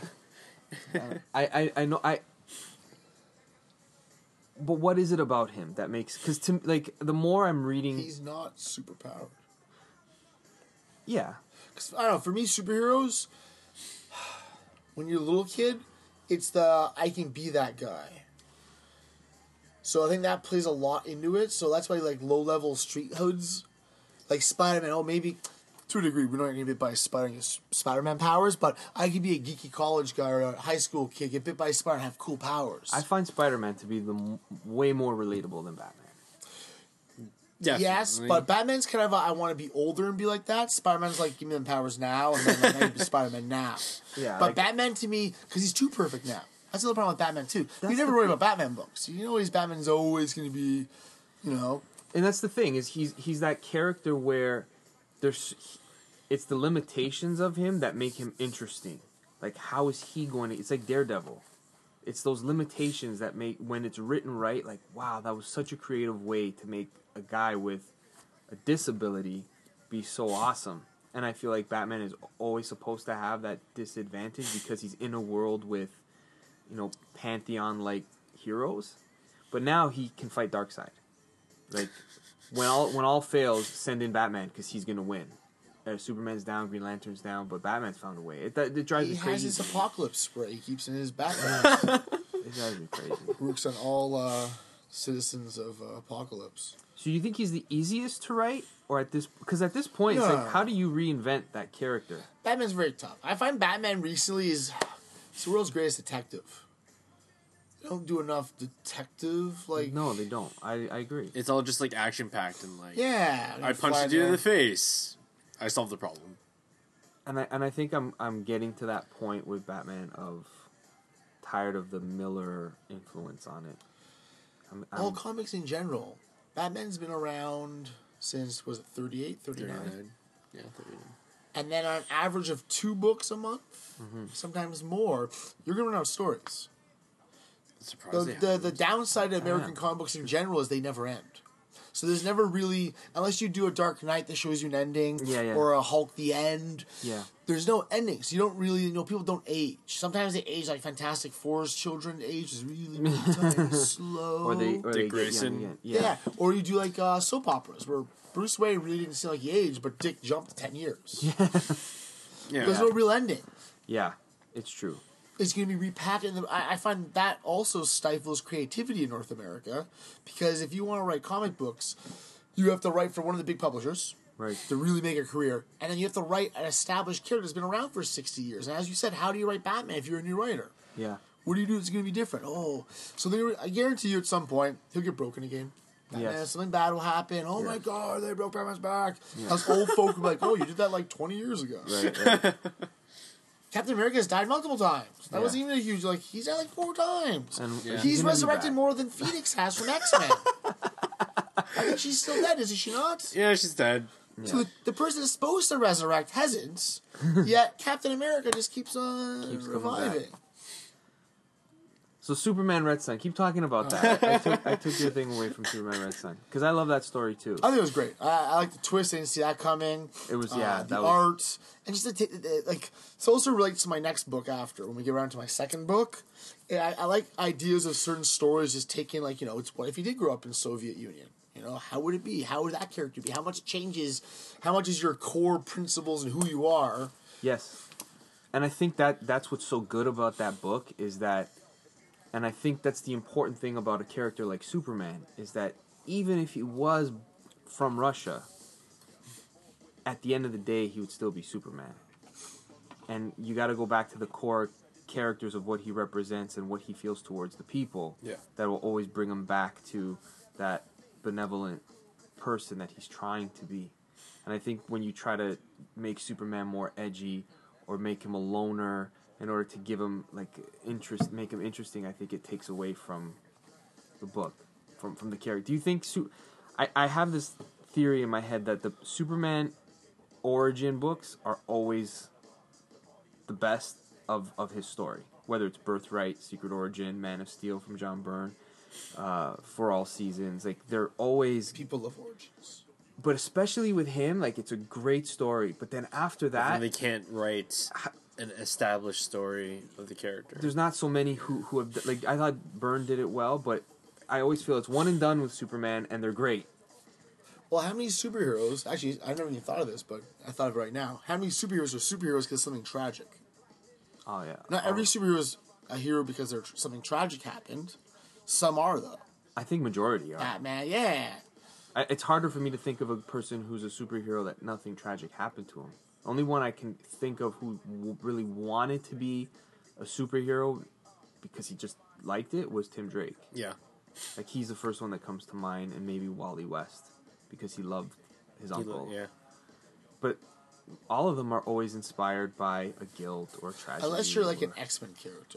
I know But what is it about him that makes? Because to like the more I'm reading, He's not superpowered. yeah, 'Cause, I don't know, for me, superheroes, when you're a little kid, it's the I can be that guy. So I think that plays a lot into it. So that's why like low-level street hoods, like Spider-Man, maybe to a degree, we're not going to get bit by Spider-Man powers, but I could be a geeky college guy or a high school kid, get bit by a spider and have cool powers. I find Spider-Man to be way more relatable than Batman. Definitely. Yes, but Batman's kind of I want to be older and be like that. Spider-Man's like, give me them powers now, and then like, I can be Spider-Man now. Yeah, But like- Batman to me, because he's too perfect now. That's the other problem with Batman too. That's You never the worry thing. about Batman books. You know, Batman's always going to be, you know. And that's the thing is he's that character where it's the limitations of him that make him interesting. Like how is he going to? It's like Daredevil. It's those limitations that make when it's written right. Like wow, that was such a creative way to make a guy with a disability be so awesome. And I feel like Batman is always supposed to have that disadvantage because he's in a world with, pantheon-like heroes. But now he can fight Darkseid. Like, when all fails, send in Batman because he's going to win. Superman's down, Green Lantern's down, but Batman's found a way. It drives He me has crazy. his apocalypse spray he keeps in his backpack. It drives me crazy. Works on all citizens of Apocalypse. So you think he's the easiest to write, or at this? Because at this point, it's No. like, how do you reinvent that character? Batman's very tough. I find Batman recently is the world's greatest detective. They don't do enough detective, like... No, they don't. I agree. It's all just like action packed and like, Yeah. I punched you in the face. I solved the problem. And I think I'm getting to that point with Batman of tired of the Miller influence on it. All comics in general. Batman's been around since, was it 38, 39? 39. Yeah, 39. And then on an average of 2 books a month, sometimes more, you're going to run out of stories. The downside of American comic books in general is they never end. So there's never really, unless you do a Dark Knight that shows you an ending, or a Hulk the end, there's no ending. So you don't really, people don't age. Sometimes they age like Fantastic Four's children age is really slow. Or Dick they Grayson. Get young again. Yeah. Or you do like soap operas where Bruce Wayne really didn't seem like he aged, but Dick jumped 10 years. Yeah. There's no real ending. Yeah, it's true. It's going to be repackaged. I find that also stifles creativity in North America, because if you want to write comic books, you have to write for one of the big publishers to really make a career, and then you have to write an established character that's been around for 60 years. And as you said, how do you write Batman if you're a new writer? Yeah. What do you do that's going to be different? So I guarantee you at some point, he'll get broken again. Batman, something bad will happen. Oh my God, they broke Batman's back. Us old folk will be like, oh, you did that like 20 years ago. Right. Captain America has died multiple times. That wasn't even a huge, he's died like 4 times. And He's resurrected more than Phoenix has from X-Men. I think she's still dead, isn't she not? Yeah, she's dead. So the person that's supposed to resurrect hasn't, yet Captain America just keeps on reviving. So Superman Red Sun, keep talking about that. I took your thing away from Superman Red Sun because I love that story too. I think it was great. I like the twist. I didn't see that coming. It was the art and just it also relates to my next book after when we get around to my second book. I like ideas of certain stories just taking it's what if he did grow up in Soviet Union. How would it be? How would that character be? How much it changes? How much is your core principles and who you are? Yes, and I think that's what's so good about that book is that. And I think that's the important thing about a character like Superman, is that even if he was from Russia, at the end of the day, he would still be Superman. And you got to go back to the core characters of what he represents and what he feels towards the people. Yeah. That will always bring him back to that benevolent person that he's trying to be. And I think when you try to make Superman more edgy or make him a loner in order to give him interest, make him interesting, I think it takes away from the book, from the character. Do you think? I have this theory in my head that the Superman origin books are always the best of his story, whether it's Birthright, Secret Origin, Man of Steel from John Byrne, For All Seasons. They're always people love origins. But especially with him, it's a great story. But then after that, they can't write an established story of the character. There's not so many who have I thought Byrne did it well, but I always feel it's one and done with Superman, and they're great. Well, how many superheroes? Actually, I never even thought of this, but I thought of it right now. How many superheroes are superheroes because something tragic? Oh yeah. Not every superhero is a hero because something tragic happened. Some are though. I think majority are. Batman, yeah. It's harder for me to think of a person who's a superhero that nothing tragic happened to him. Only one I can think of who really wanted to be a superhero because he just liked it was Tim Drake. Yeah. He's the first one that comes to mind, and maybe Wally West because he loved his uncle. Yeah. But all of them are always inspired by a guilt or tragedy. Unless you're an X-Men character.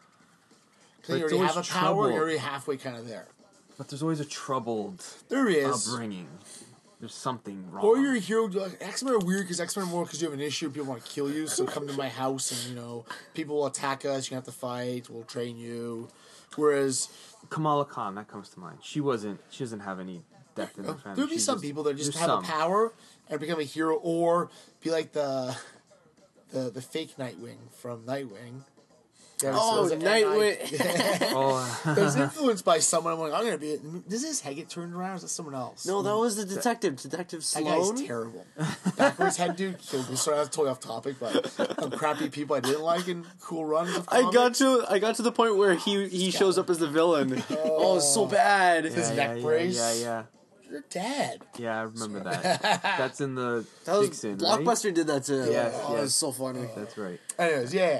But you already have a power, you're already halfway kind of there. But there's always a troubled upbringing. There's something wrong. Or you're a hero. X-Men are weird because X-Men are more because you have an issue, people want to kill you, so come to my house and, people will attack us, you have to fight, we'll train you. Whereas Kamala Khan, that comes to mind. She doesn't have any death in her family. There'll be some people that just have a power and become a hero, or be like the fake Nightwing from Nightwing. Yeah, Oh, so it was Nightwing. Oh, It was influenced by someone. I'm like, I'm gonna be. Does his head get turned around? Or is that someone else? No, that was the Detective that Sloan. guy's terrible. Backwards head dude killed me. Sorry, that's totally off topic, but some crappy people I didn't like in cool runs. Of I comics. got to the point where he shows up as the villain. Oh, it's so bad. His neck brace. Yeah. You're dead. Yeah, I remember that. That's in the That was Dixon, right? Blockbuster did that too. Yes, Oh, yes. it's so funny. That's right. Anyways, yeah.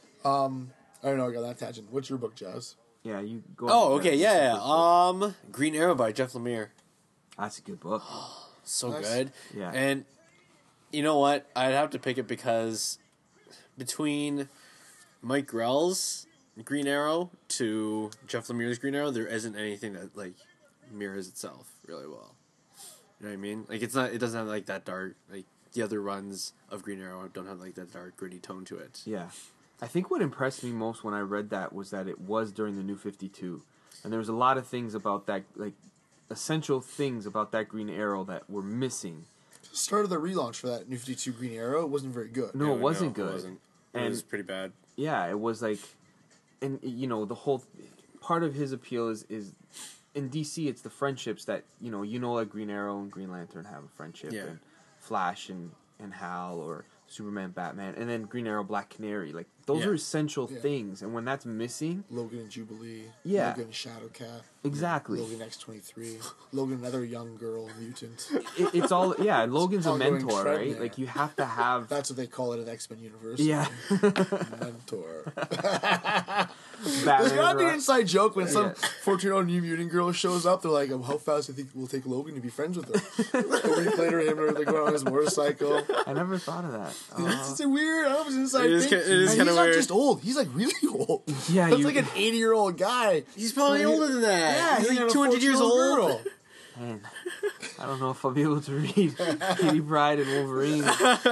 I don't know. I got that tangent. What's your book, Jazz? Yeah, you go. Oh, ahead. okay, yeah. Green Arrow by Jeff Lemire. That's a good book. So Nice. good. Yeah. And you know what? I'd have to pick it because between Mike Grell's Green Arrow to Jeff Lemire's Green Arrow, there isn't anything that like mirrors itself really well. You know what I mean? Like it doesn't have like that dark, like the other runs of Green Arrow don't have like that dark gritty tone to it. Yeah. I think what impressed me most when I read that was that it was during the New 52. And there was a lot of things about that, like, essential things about that Green Arrow that were missing. Start of the relaunch for that New 52 Green Arrow. It wasn't very good. No, it wasn't good. It wasn't. It And- was pretty bad. Yeah, it was like... And, you know, the whole... Part of his appeal is in DC, it's the friendships that, you know, like Green Arrow and Green Lantern have a friendship. Yeah. And Flash and Hal, or Superman, Batman, and then Green Arrow, Black Canary. Like, those Yeah. are essential Yeah. things. And when that's missing... Logan and Jubilee. Yeah. Logan and Shadowcat. Exactly. Logan X-23. Logan, another young girl mutant. It's all... Yeah, Logan's a Ongoing mentor, trend right? there. Like, you have to have... That's what they call it at X-Men Universe. Yeah. Mentor. There's Batman gotta be an Rock. inside joke when some Yeah. 14-year-old New Mutant girl shows up. They're like, how fast do you think it will take Logan to be friends with her? A week later, him and her, going on his motorcycle. I never thought of that. It's just a weird, I don't know if it's an inside It is thing. ki- it is And kinda he's not weird. just old. He's like really old. Yeah, That's you- like an 80-year-old guy. He's probably Right. older than that. Yeah, he's hanging like out 200 with a years 14-year-old old. girl. Man, I don't know if I'll be able to read Kitty Pryde and Wolverine.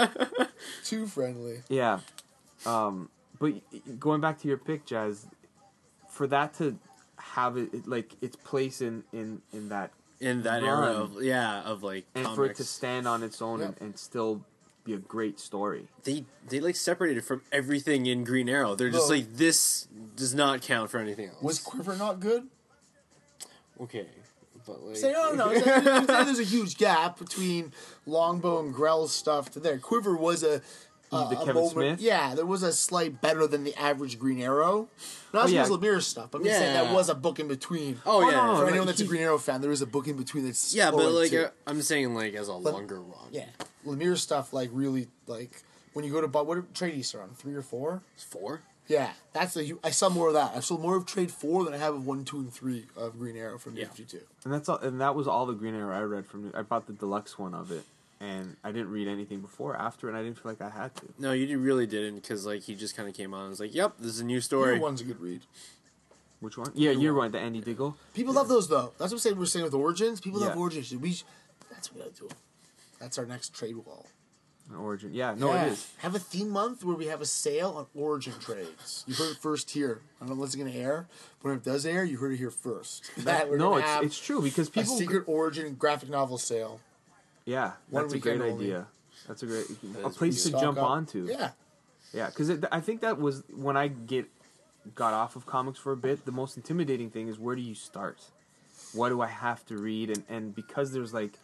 Too friendly. Yeah. But going back to your pick, Jazz, for that to have it like its place in that, In that Run. era of like and comics. for it to stand on its own Yeah. and still be a great story. they like separated from everything in Green Arrow. They're just No. like, this does not count for anything else. Was Quiver not good? Okay. But like, Say, no. Say there's a huge gap between Longbow and Grell's stuff to there. Quiver was a Kevin moment. Smith? Yeah, there was a slight better than the average Green Arrow. Not Oh, just yeah. Lemire's stuff. But I'm just saying Yeah. that was a book in between. Oh, yeah. no, For like, anyone that's a he- Green Arrow fan, there is a book in between that's Yeah, but like, too. I'm saying like as a longer run. Yeah, Lemire's stuff like really like when you go to buy what trade East are on 3 or 4. It's 4? Yeah, I saw more of that. I saw more of trade 4 than I have of 1, 2, and 3 of Green Arrow from New Yeah. 52. And that's all. And that was all the Green Arrow I read from. I bought the deluxe one of it, and I didn't read anything before or after, and I didn't feel like I had to. No, really didn't, because like he just kind of came on and was like, "Yep, this is a new Year story." One's a good read. Which one? Yeah, you're right. The Andy Diggle. People love those though. That's what we're saying with Origins. People love Yeah. Origins. That's what I do. That's our next trade wall. An Origin. Yeah, no, Yeah. it is. Have a theme month where we have a sale on Origin trades. You heard it first here. I don't know when it's going to air, but when it does air, you heard it here first. That we're No, gonna have it's true because a people. secret Origin graphic novel sale. Yeah, One that's a great weekend only. idea. That's a great a is place to Stock jump up. onto. Yeah. Yeah, because I think that was when I got off of comics for a bit. The most intimidating thing is where do you start? What do I have to read? And because there's like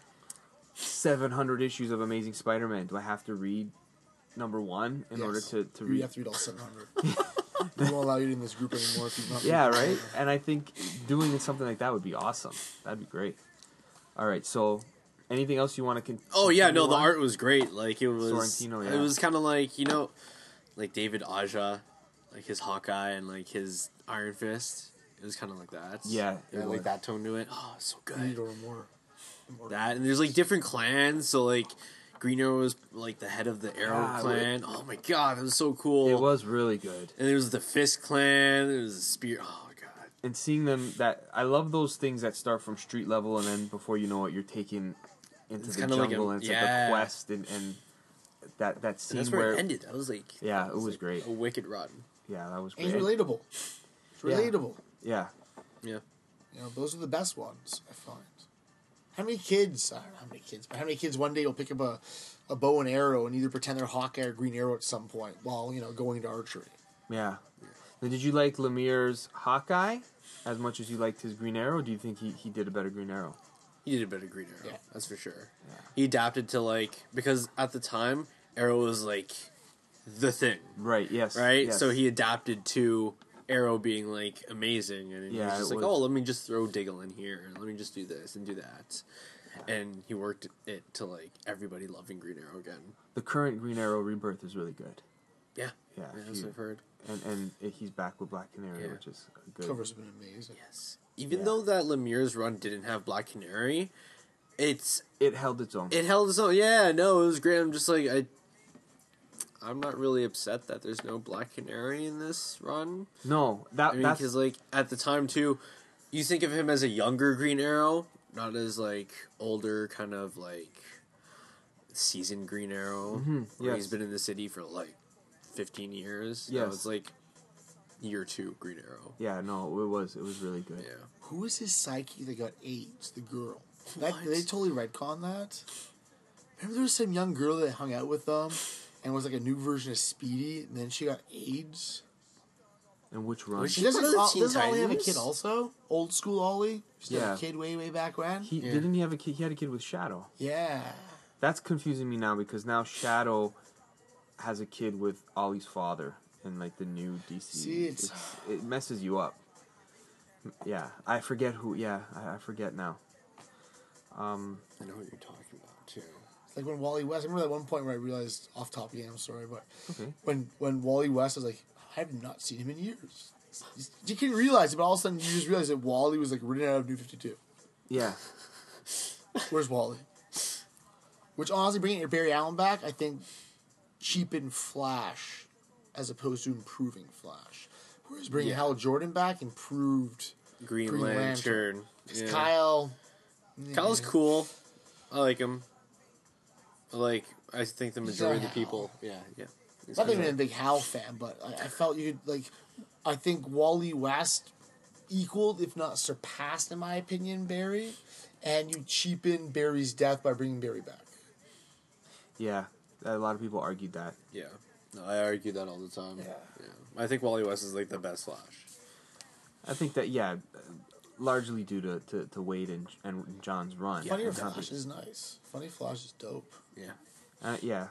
700 issues of Amazing Spider-Man, do I have to read number 1 in order Yes. to You read? have to read all 700. They won't allow you in this group anymore if you've not. Yeah, read right. And I think doing something like that would be awesome. That'd be great. All right, so anything else you want to? Oh yeah, no, the on? art was great. Like it was, Sorrentino, yeah. It was kind of like like David Aja, like his Hawkeye and like his Iron Fist. It was kind of like that. Yeah, it it had, like was. that tone to it. Oh, it's so You need good. or more. That and there's like different clans. So like Green Arrow was like the head of the Arrow Yeah, clan. Oh my god, that was so cool. It was really good. And there was the Fist clan. There was the Spear. Oh god. And seeing them, that I love those things that start from street level, and then before you know it, you're taken into It's the kinda like jungle, a- and it's yeah. like a quest, and that scene And that's where it ended. That was like yeah, it was great. a wicked run. Yeah, that was And great. relatable. It's Yeah. relatable. Yeah, Yeah. You know, those are the best ones, I find. How many kids, I don't know how many kids, but how many kids one day will pick up a bow and arrow and either pretend they're Hawkeye or Green Arrow at some point while, going to archery? yeah. Now, did you like Lemire's Hawkeye as much as you liked his Green Arrow? Or do you think he did a better Green Arrow? He did a better Green Arrow, Yeah. that's for sure. Yeah. He adapted to, like, because at the time, Arrow was, like, the thing. Right, yes. Right? Yes. So he adapted to Arrow being, like, amazing. And he was just like, oh, let me just throw Diggle in here. And let me just do this and do that. And he worked it to, like, everybody loving Green Arrow again. The current Green Arrow Rebirth is really good. Yeah. Yeah. That's what I've heard. And he's back with Black Canary, which is good. Covers have been amazing. Yes. Even though that Lemire's run didn't have Black Canary, It held its own. It held its own. Yeah, no, it was great. I'm just like, I'm not really upset that there's no Black Canary in this run. No, I mean, because, like, at the time, too, you think of him as a younger Green Arrow, not as, like, older, kind of, like, seasoned Green Arrow. Where he's been in the city for, like, 15 years. Yes. So it's, like, year 2 Green Arrow. Yeah, no, it was really good. Yeah. Who was his psyche that got AIDS? The girl. Did they totally retcon that? Remember there was some young girl that hung out with them and was like a new version of Speedy, and then she got AIDS. And which run? Was she- Doesn't One of the Teen Ollie have a Titans? kid also? Old school Ollie? Just had Yeah. a kid way back when? Didn't he have a kid? He had a kid with Shadow. Yeah. That's confusing me now because now Shadow has a kid with Ollie's father in like the new DC. See, it messes you up. Yeah, I forget who. Yeah, I forget now. I know what you're talking about, too. It's like when Wally West, I remember that one point where I realized, off topic again, I'm sorry, but Okay. when Wally West was like, I have not seen him in years. You couldn't realize it, but all of a sudden you just realize that Wally was like written out of New 52. Yeah, Where's Wally? Which honestly, bringing Barry Allen back, I think cheapened Flash as opposed to improving Flash. Whereas bringing Hal Jordan back improved Green Lantern. Yeah. Kyle. Kyle's cool. I like him. I think the majority of the Hal. people. Yeah. He's Not cool. even a big Hal fan, but I felt you could, like, I think Wally West equaled, if not surpassed, in my opinion, Barry. And you cheapen Barry's death by bringing Barry back. yeah. A lot of people argued that. Yeah. No, I argue that all the time. Yeah. I think Wally West is like the best Flash. I think that largely due to Wade and John's run. Funny It's not Flash that- is nice. Funny Flash is dope. Yeah. Yeah.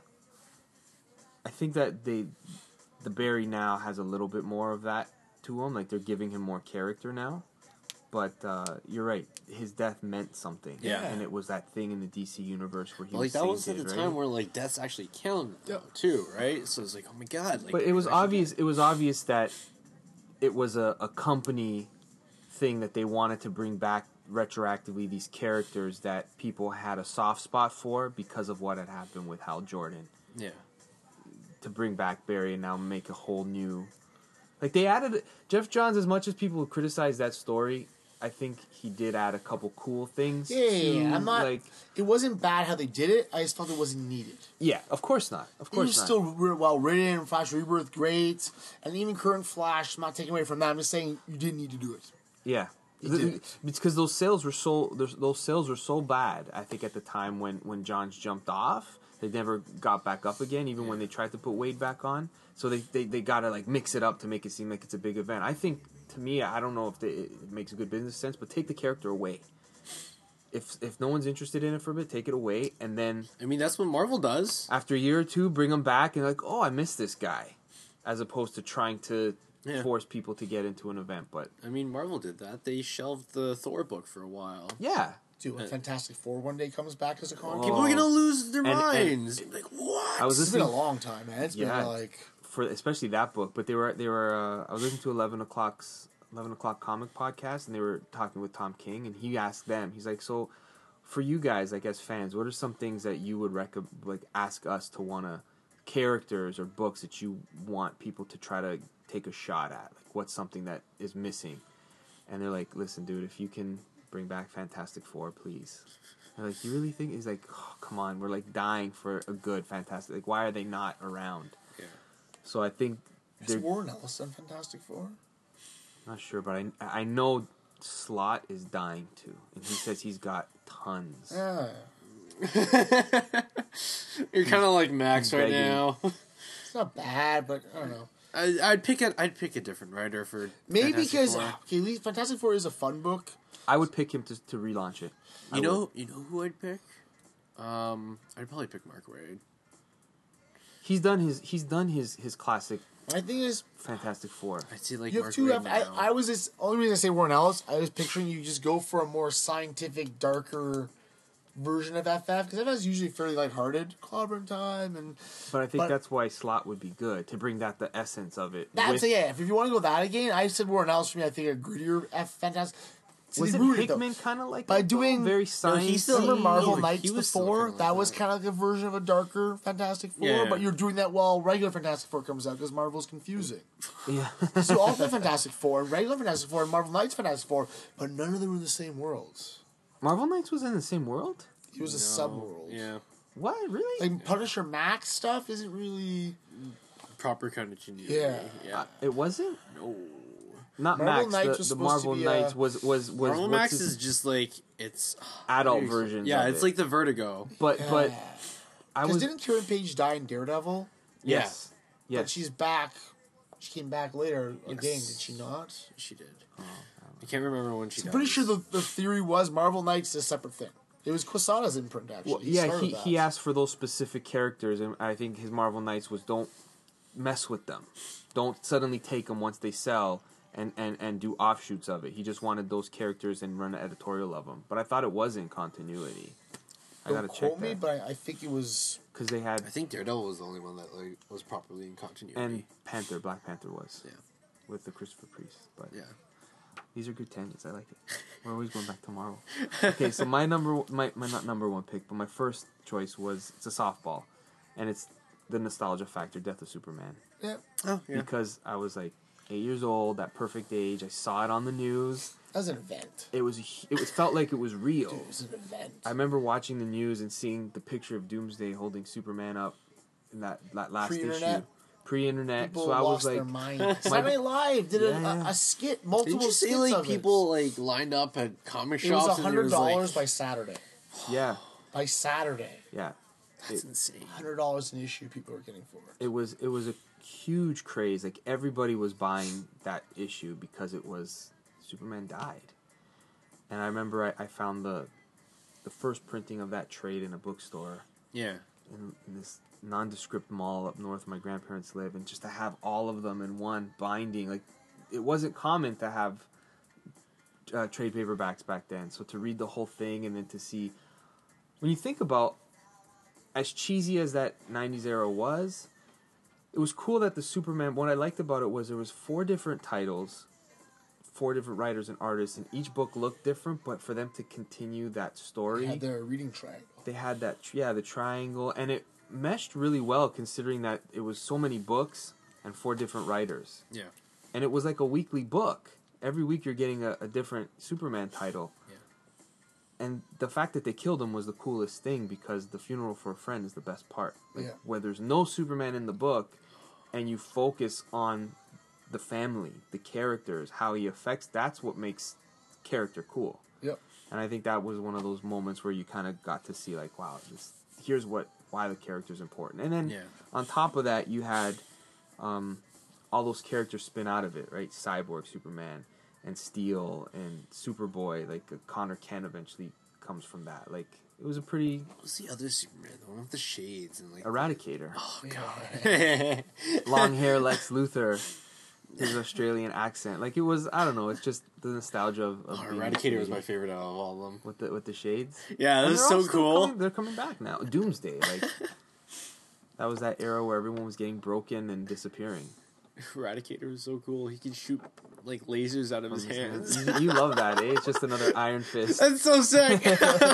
I think that the Barry now has a little bit more of that to him. Like they're giving him more character now. But you're right. His death meant something. Yeah. And it was that thing in the DC universe where he But, was that was at sainted, the right? time where like deaths actually counted too, right? So it's like, oh my god! Like, But it was actually- obvious. It was obvious that it was a company thing that they wanted to bring back retroactively these characters that people had a soft spot for because of what had happened with Hal Jordan. Yeah. To bring back Barry and now make a whole new, like they added Jeff Johns. As much as people criticize that story, I think he did add a couple cool things. Yeah, I'm not. like. It wasn't bad how they did it. I just felt it wasn't needed. Yeah, of course not. Of It was course not. still well written. Flash Rebirth, great, and even current Flash. I'm not taking away from that. I'm just saying you didn't need to do it. Yeah. He did it. Because those sales were so bad. I think at the time when Johns jumped off, they never got back up again. Even when they tried to put Wade back on, so they gotta like mix it up to make it seem like it's a big event. I think to me, I don't know if it makes a good business sense, but take the character away. If no one's interested in it for a bit, take it away, and then I mean, that's what Marvel does. after a year or two, bring them back and like, oh, I missed this guy, as opposed to trying to force people to get into an event. But I mean, Marvel did that. They shelved the Thor book for a while. yeah. Dude, when Fantastic Four one day comes back as a comic, People are gonna lose their And- minds. Like, what? I was it's been listening a long time, man. It's Yeah. been like for especially that book, but they were I was listening to 11 o'clock comic podcast, and they were talking with Tom King, and he asked them, he's like, so for you guys, like as fans, what are some things that you would ask us to wanna characters or books that you want people to try to take a shot at? Like what's something that is missing? And they're like, listen, dude, if you can bring back Fantastic Four, please. They're like, you really think? He's like, oh, come on, we're like dying for a good Fantastic. Like, why are they not around? Yeah. So I think is they're Warren Ellis on Fantastic Four? not sure, but I know Slott is dying too, and he says he's got tons. Yeah, You're kind of like Max right begging. now. it's not bad, but I don't know. I'd pick a different writer for Maybe Fantastic because Four. Fantastic Four is a fun book. I would pick him to relaunch it. You know who I'd pick? I'd probably pick Mark Waid. He's done his classic I think it's Fantastic Four. I'd say like you have Mark two. Waid now. I was just only reason I say Warren Ellis. I was picturing you just go for a more scientific, darker version of FF because FF is usually fairly lighthearted, clobbering time, and But I think that's why Slot would be good to bring that the essence of it. that's If you want to go that again, I said Warren Ellis for me. I think a grittier Fantastic. Was they it rooted, though. Hickman kind of like By that, doing- though? Very he science? still- Remember Marvel but Knights he was still before? kinda like That was that. kind of like a version of a darker Fantastic Four, Yeah. but you're doing that while regular Fantastic Four comes out because Marvel's confusing. Yeah. So Ultimate Fantastic Four, and regular Fantastic Four, and Marvel Knights Fantastic Four, but none of them were in the same worlds. Marvel Knights was in the same world? He was a subworld. Yeah, What? Really? Like Punisher Max stuff isn't really. proper continuity. Yeah. yeah. It wasn't? No. Not Marvel Max. Knights the was the supposed Marvel to be, Knights was Marvel what's Max his is just like it's adult version. Yeah, of it's it. like the Vertigo. But I Because was didn't Karen Page die in Daredevil? yes. But Yes. she's back. She came back later again, Yes. did she not? She did. I can't remember when she I'm died. pretty sure the theory was Marvel Knights is a separate thing. It was Quesada's imprint, actually. Well, He yeah, started he that. asked for those specific characters, and I think his Marvel Knights was don't mess with them, don't suddenly take them once they sell, and do offshoots of it. He just wanted those characters and run an editorial of them. But I thought it was in continuity. I Don't gotta check quote me, that but I think it was. because they had I think Daredevil was the only one that like was properly in continuity. and Black Panther was Yeah. with the Christopher Priest. But Yeah. these are good tangents. I like it. We're always going back to Marvel. Okay, so my not number one pick, but my first choice was it's a softball, and it's the nostalgia factor, Death of Superman. Yeah, Oh yeah. Because I was like 8 years old, that perfect age. I saw it on the news. that was an event. It was felt like it was real. Dude, it was an event. I remember watching the news and seeing the picture of Doomsday holding Superman up in that last Pre-internet? issue. Pre-internet. People So I lost was their like, mind. Saturday Night Live did Yeah. a skit, multiple Didn't you skits see like of people like lined up at comic It shops? was and there was, like, $100 by Saturday. yeah, By Saturday, yeah. That's insane. $100 an issue people were getting for it. It was a huge craze. Like everybody was buying that issue because it was Superman died. And I remember I found the first printing of that trade in a bookstore Yeah. in this nondescript mall up north where my grandparents live, and just to have all of them in one binding, like it wasn't common to have trade paperbacks back then. So to read the whole thing and then to see, when you think about as cheesy as that 90s era was, it was cool that the Superman, what I liked about it was there was 4 different titles, 4 different writers and artists, and each book looked different, but for them to continue that story, They had their reading triangle. they had that the triangle, and it meshed really well considering that it was so many books and 4 different writers, Yeah. and it was like a weekly book. Every week you're getting a different Superman title. Yeah. And the fact that they killed him was the coolest thing, because the funeral for a friend is the best part. Like, Yeah. where there's no Superman in the book and you focus on the family, the characters, how he affects, that's what makes character cool. Yep. And I think that was one of those moments where you kind of got to see, like, wow, here's why the character's important. And then Yeah. on top of that, you had all those characters spin out of it, right? Cyborg, Superman, and Steel, and Superboy. Like Connor Kent eventually comes from that. Like it was a pretty What was the other Superman? The one with the shades and like. Eradicator, Oh god. long hair Lex Luthor, his Australian accent. Like it was, I don't know. It's just the nostalgia of being a Eradicator was kid my favorite out of all of them. with the shades. Yeah, that And was they're so all still cool. they're coming back now. Doomsday, like that was that era where everyone was getting broken and disappearing. Eradicator was so cool. He could shoot like lasers out of his hands. You love that, eh? It's just another Iron Fist. That's so sick.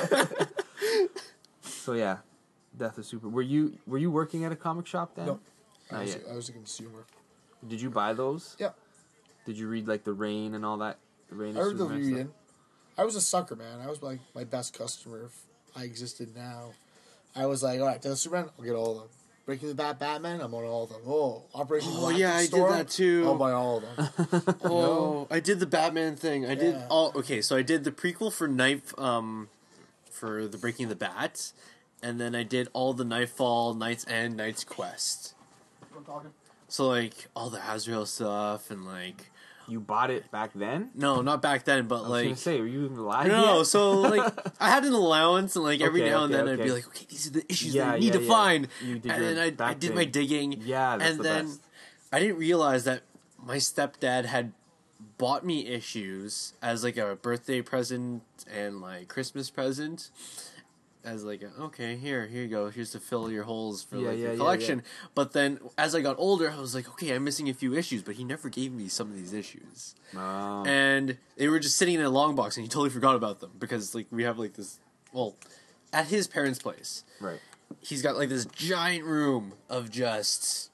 So yeah, Death of Super. Were you working at a comic shop then? No. Not yet. I was a consumer. Did you buy those? Yeah. Did you read like the Rain and all that? The Rain I of read the Superman stuff? reading. I was a sucker, man. I was like my best customer if I existed now. I was like, all right, Death of Superman, I'll get all of them. Breaking the Batman, I'm on all of them. Oh, Operation Oh, Galactic yeah, I did Storm, that too. I'll buy all of them. Oh, I did the Batman thing. I did Yeah. all okay. So I did the prequel for for the Breaking the Bat, and then I did all the Nightfall, Knight's End, Knight's Quest. So like all the Azrael stuff and like You bought it back then? no, not back then, but I was like gonna say, were you even alive? no. yet? So like I had an allowance, and like every Okay, now and okay, then I'd be okay. like, okay, these are the issues Yeah, that I need yeah, to yeah. find, You did and your then I back did my thing. digging. Yeah, that's and the then best. I didn't realize that my stepdad had bought me issues as like a birthday present and like Christmas present. As like okay, here you go. Here's to fill your holes for Yeah, like yeah, your yeah, collection. yeah. But then as I got older, I was like, okay, I'm missing a few issues, but he never gave me some of these issues. Oh. And they were just sitting in a long box, and he totally forgot about them because like we have like this. Well, at his parents' place, Right. he's got like this giant room of just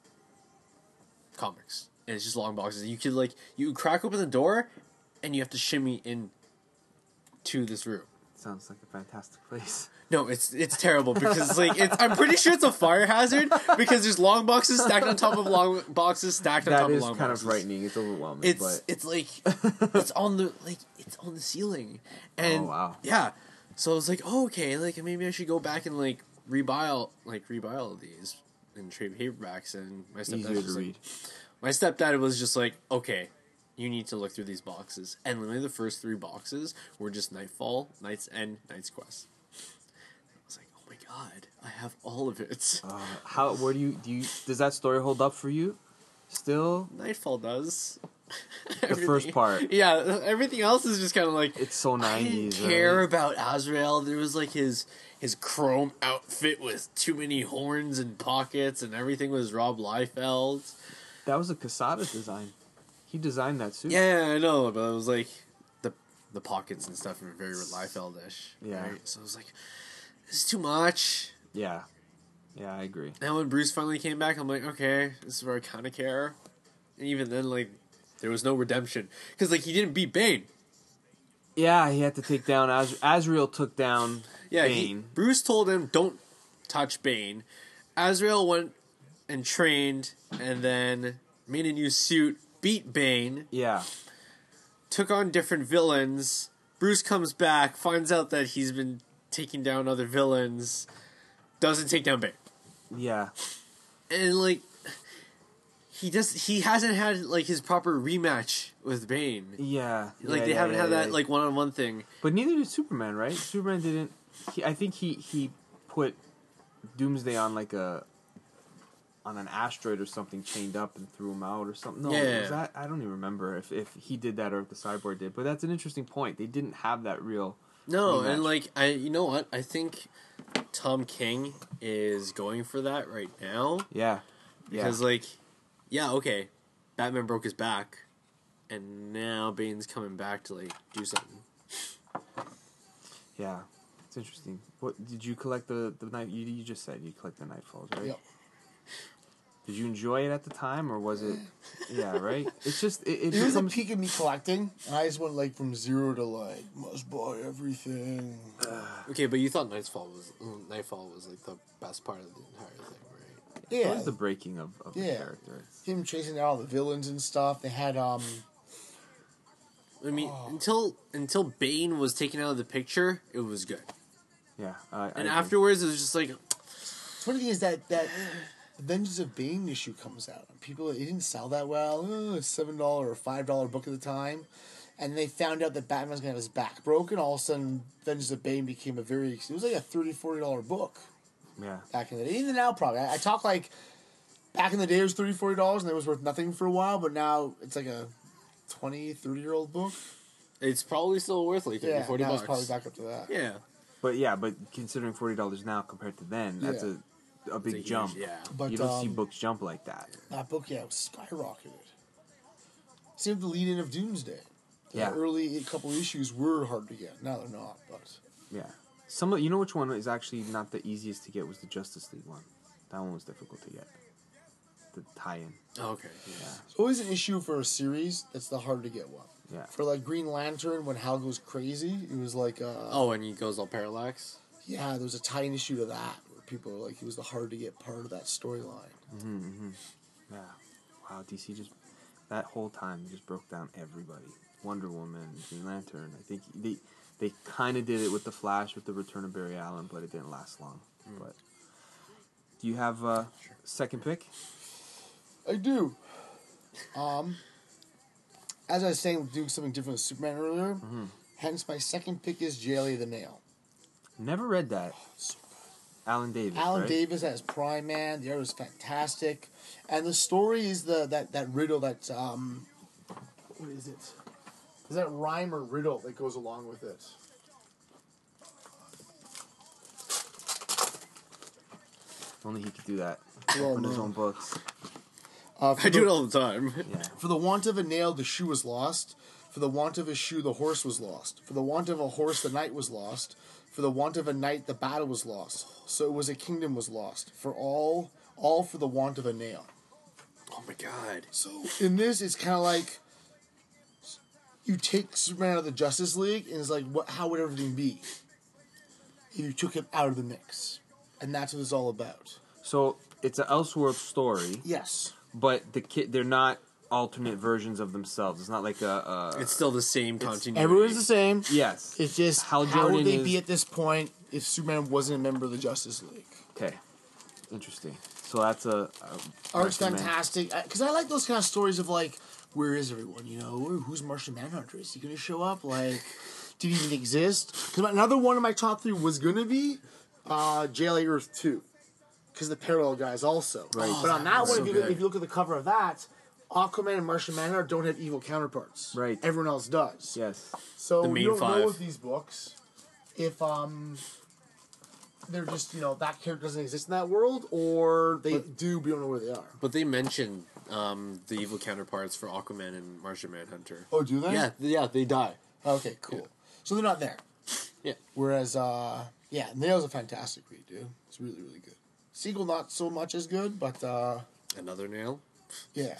comics, and it's just long boxes. You could like you crack open the door, and you have to shimmy in to this room. Sounds like a fantastic place. No, it's terrible because like I'm pretty sure it's a fire hazard because there's long boxes stacked on top of long boxes stacked on top That of is long kind boxes. of frightening. It's overwhelming. But It's like it's on the ceiling, and Oh, wow. yeah. So I was like, oh, okay, like maybe I should go back and like rebuy all these and trade paperbacks. And my stepdad easier was to like, read. my stepdad was just like, okay, you need to look through these boxes. And literally the first 3 boxes were just Nightfall, Knight's End, Knight's Quest. I was like, oh my god, I have all of it. How? Where do you? Does that story hold up for you? Still, Nightfall does. the first part. Yeah, everything else is just kind of like It's so 90s. I didn't care right? about Azrael. There was like his chrome outfit with too many horns and pockets, and everything was Rob Liefeld. That was a Casada design. He designed that suit. Yeah, I know, but it was like the pockets and stuff were very Liefeld-ish. Yeah. Right? So I was like, this is too much. Yeah. Yeah, I agree. And when Bruce finally came back, I'm like, okay, this is where I kind of care. And even then, like, there was no redemption because like he didn't beat Bane. Yeah, he had to take down Azrael. Took down Yeah, Bane. Bruce told him, don't touch Bane. Azrael went and trained and then made a new suit, beat Bane, Yeah. took on different villains. Bruce comes back, finds out that he's been taking down other villains, doesn't take down Bane. Yeah. And, like, he hasn't had, like, his proper rematch with Bane. Yeah. Like, Yeah, they yeah, haven't yeah, had yeah. that, like, one-on-one thing. But neither did Superman, right? Superman didn't. I think he put Doomsday on like on an asteroid or something, chained up and threw him out or something. No, Yeah. was that? I don't even remember if he did that or if the Cyborg did. But that's an interesting point. They didn't have that real. No, rematch. and, like, you know what? I think Tom King is going for that right now. Yeah. Because, like, yeah, okay, Batman broke his back, and now Bane's coming back to, like, do something. Yeah. It's interesting. What did you collect the night? You just said you collect the Nightfalls, right? Yep. Did you enjoy it at the time, or was it? Yeah, right. It's just it It was a becomes. peak of me collecting, and I just went like from 0 to like must buy everything. Okay, but you thought Nightfall was like the best part of the entire thing, right? It Yeah, was the breaking of the Yeah. character. him chasing down all the villains and stuff. They had I mean, until Bane was taken out of the picture, it was good, Yeah, and agree. afterwards it was just like, funny thing is that Vengeance of Bane issue comes out. And people, it didn't sell that well. Oh, it's $7 or $5 book at the time. And they found out that Batman's going to have his back broken. All of a sudden, Vengeance of Bane became it was like a $30, $40 book Yeah, back in the day. Even now, probably. I talk like, back in the day it was $30, $40 and it was worth nothing for a while. But now it's like a 20, 30-year-old book. it's probably still worth like Yeah, $40. now it's probably back up to that. Yeah, but considering $40 now compared to then, that's Yeah. a big It's a jump. huge- yeah. But You don't see books jump like that. that book, yeah, was skyrocketed. Same with the lead-in of Doomsday. The Yeah. early couple issues were hard to get. Now they're not, but... Yeah, you know which one is actually not the easiest to get was the Justice League one. That one was difficult to get. The tie-in. Oh, okay, Yeah, It's always an issue for a series that's the hard to get one. yeah. For like Green Lantern, when Hal goes crazy, it was like, Oh, and he goes all parallax. yeah, there was a tie-in issue to that where people were like, it was the hard to get part of that storyline. Yeah. Wow, DC just that whole time they just broke down everybody. Wonder Woman, Green Lantern. I think they kind of did it with the Flash with the return of Barry Allen, but it didn't last long. But do you have a second pick? I do. As I was saying, doing something different with Superman earlier. Hence, my second pick is JLA the Nail. Never read that. Alan Davis. Alan right? Davis as Prime Man. The art was fantastic, and the story is that riddle that what is it? Is that rhyme or riddle that goes along with it? Only he could do that. Well, Open his no. own books. I do it all the time. Yeah. For the want of a nail, the shoe was lost. For the want of a shoe, the horse was lost. For the want of a horse, the knight was lost. For the want of a knight, the battle was lost. So it was a kingdom was lost. For all for the want of a nail. Oh my god. So in this, it's kind of like you take Superman out of the Justice League, and it's like, how would everything be if you took him out of the mix? And that's what it's all about. So it's an Elseworld story, Yes. but they're not alternate versions of themselves. It's not like a It's still the same continuity. Everyone's the same. yes. It's just Hal how would Jordan they is- be at this point if Superman wasn't a member of the Justice League? Okay, interesting. So that's a Art's recommend. fantastic because I like those kind of stories of like, where is everyone? You know, who's Martian Manhunter? Is he going to show up? Like, did he even exist? Because another one of my top three was going to be JLA Earth 2, because the parallel guys also. Right. But on that one, so if you good. look at the cover of that, Aquaman and Martian Manhunter don't have evil counterparts. Right. Everyone else does. Yes. So The we main don't know five. with these books if they're just, that character doesn't exist in that world, or they do, but we don't know where they are. But they mentioned the evil counterparts for Aquaman and Martian Manhunter. Oh, do they? Yeah, they die. Okay, cool. So they're not there. Yeah. Whereas, Nail's a fantastic read, dude. It's really, really good. Sequel not so much as good, but Another nail. yeah.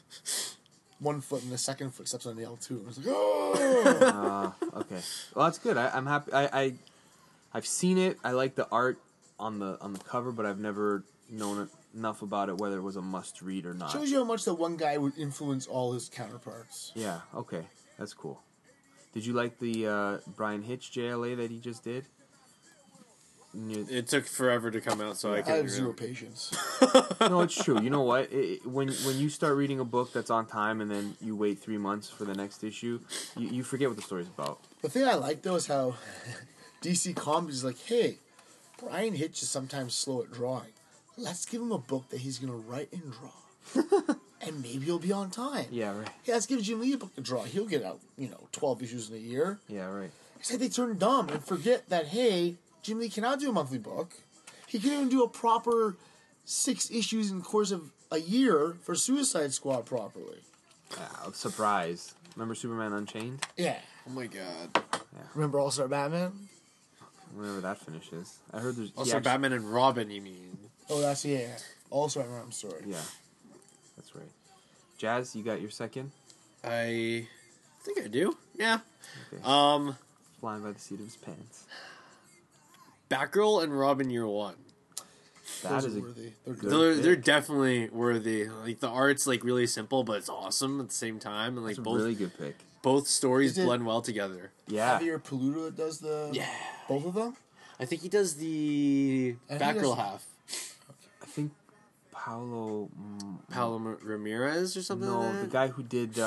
One foot and the second foot steps on nail too. It's like, oh! Okay. Well, that's good. I'm happy. I've seen it. I like the art on the cover, but I've never known enough about it whether it was a must read or not. Shows you how much that one guy would influence all his counterparts. Yeah. Okay. That's cool. Did you like the Brian Hitch JLA that he just did? It took forever to come out, so I I can't. have zero patience. No, it's true. You know what? When you start reading a book that's on time and then you wait 3 months for the next issue, you forget what the story's about. The thing I like though is how DC Comics is like, hey, Brian Hitch is sometimes slow at drawing. Let's give him a book that he's gonna write and draw, and maybe he'll be on time. Yeah. Right. Yeah, let's give Jim Lee a book to draw. He'll get out, 12 issues in a year. Yeah. Right. It's like they turn dumb and forget that, hey, Jim Lee cannot do a monthly book. He can't even do a proper 6 issues in the course of a year for Suicide Squad properly. Surprise. Remember Superman Unchained? Yeah. Oh my god. Remember All-Star Batman? Whenever that finishes. I heard there's... Also, Batman and Robin, you mean? Oh, that's, yeah. All-Star Batman, I'm sorry. Yeah. That's right. Jazz, you got your second? I think I do. Yeah. Okay. Flying by the seat of his pants. Batgirl and Robin Year One. That Those is are a worthy. They're good. Good. They're definitely worthy. Like the art's like really simple, but it's awesome at the same time, and like That's a both really good pick. both stories Is it- blend well together. Yeah. Javier Peludo that does the... Yeah. Both of them? I think he does the I think he Batgirl does- half. I think Paulo... Paulo Ramirez or something No, like the that? guy who did...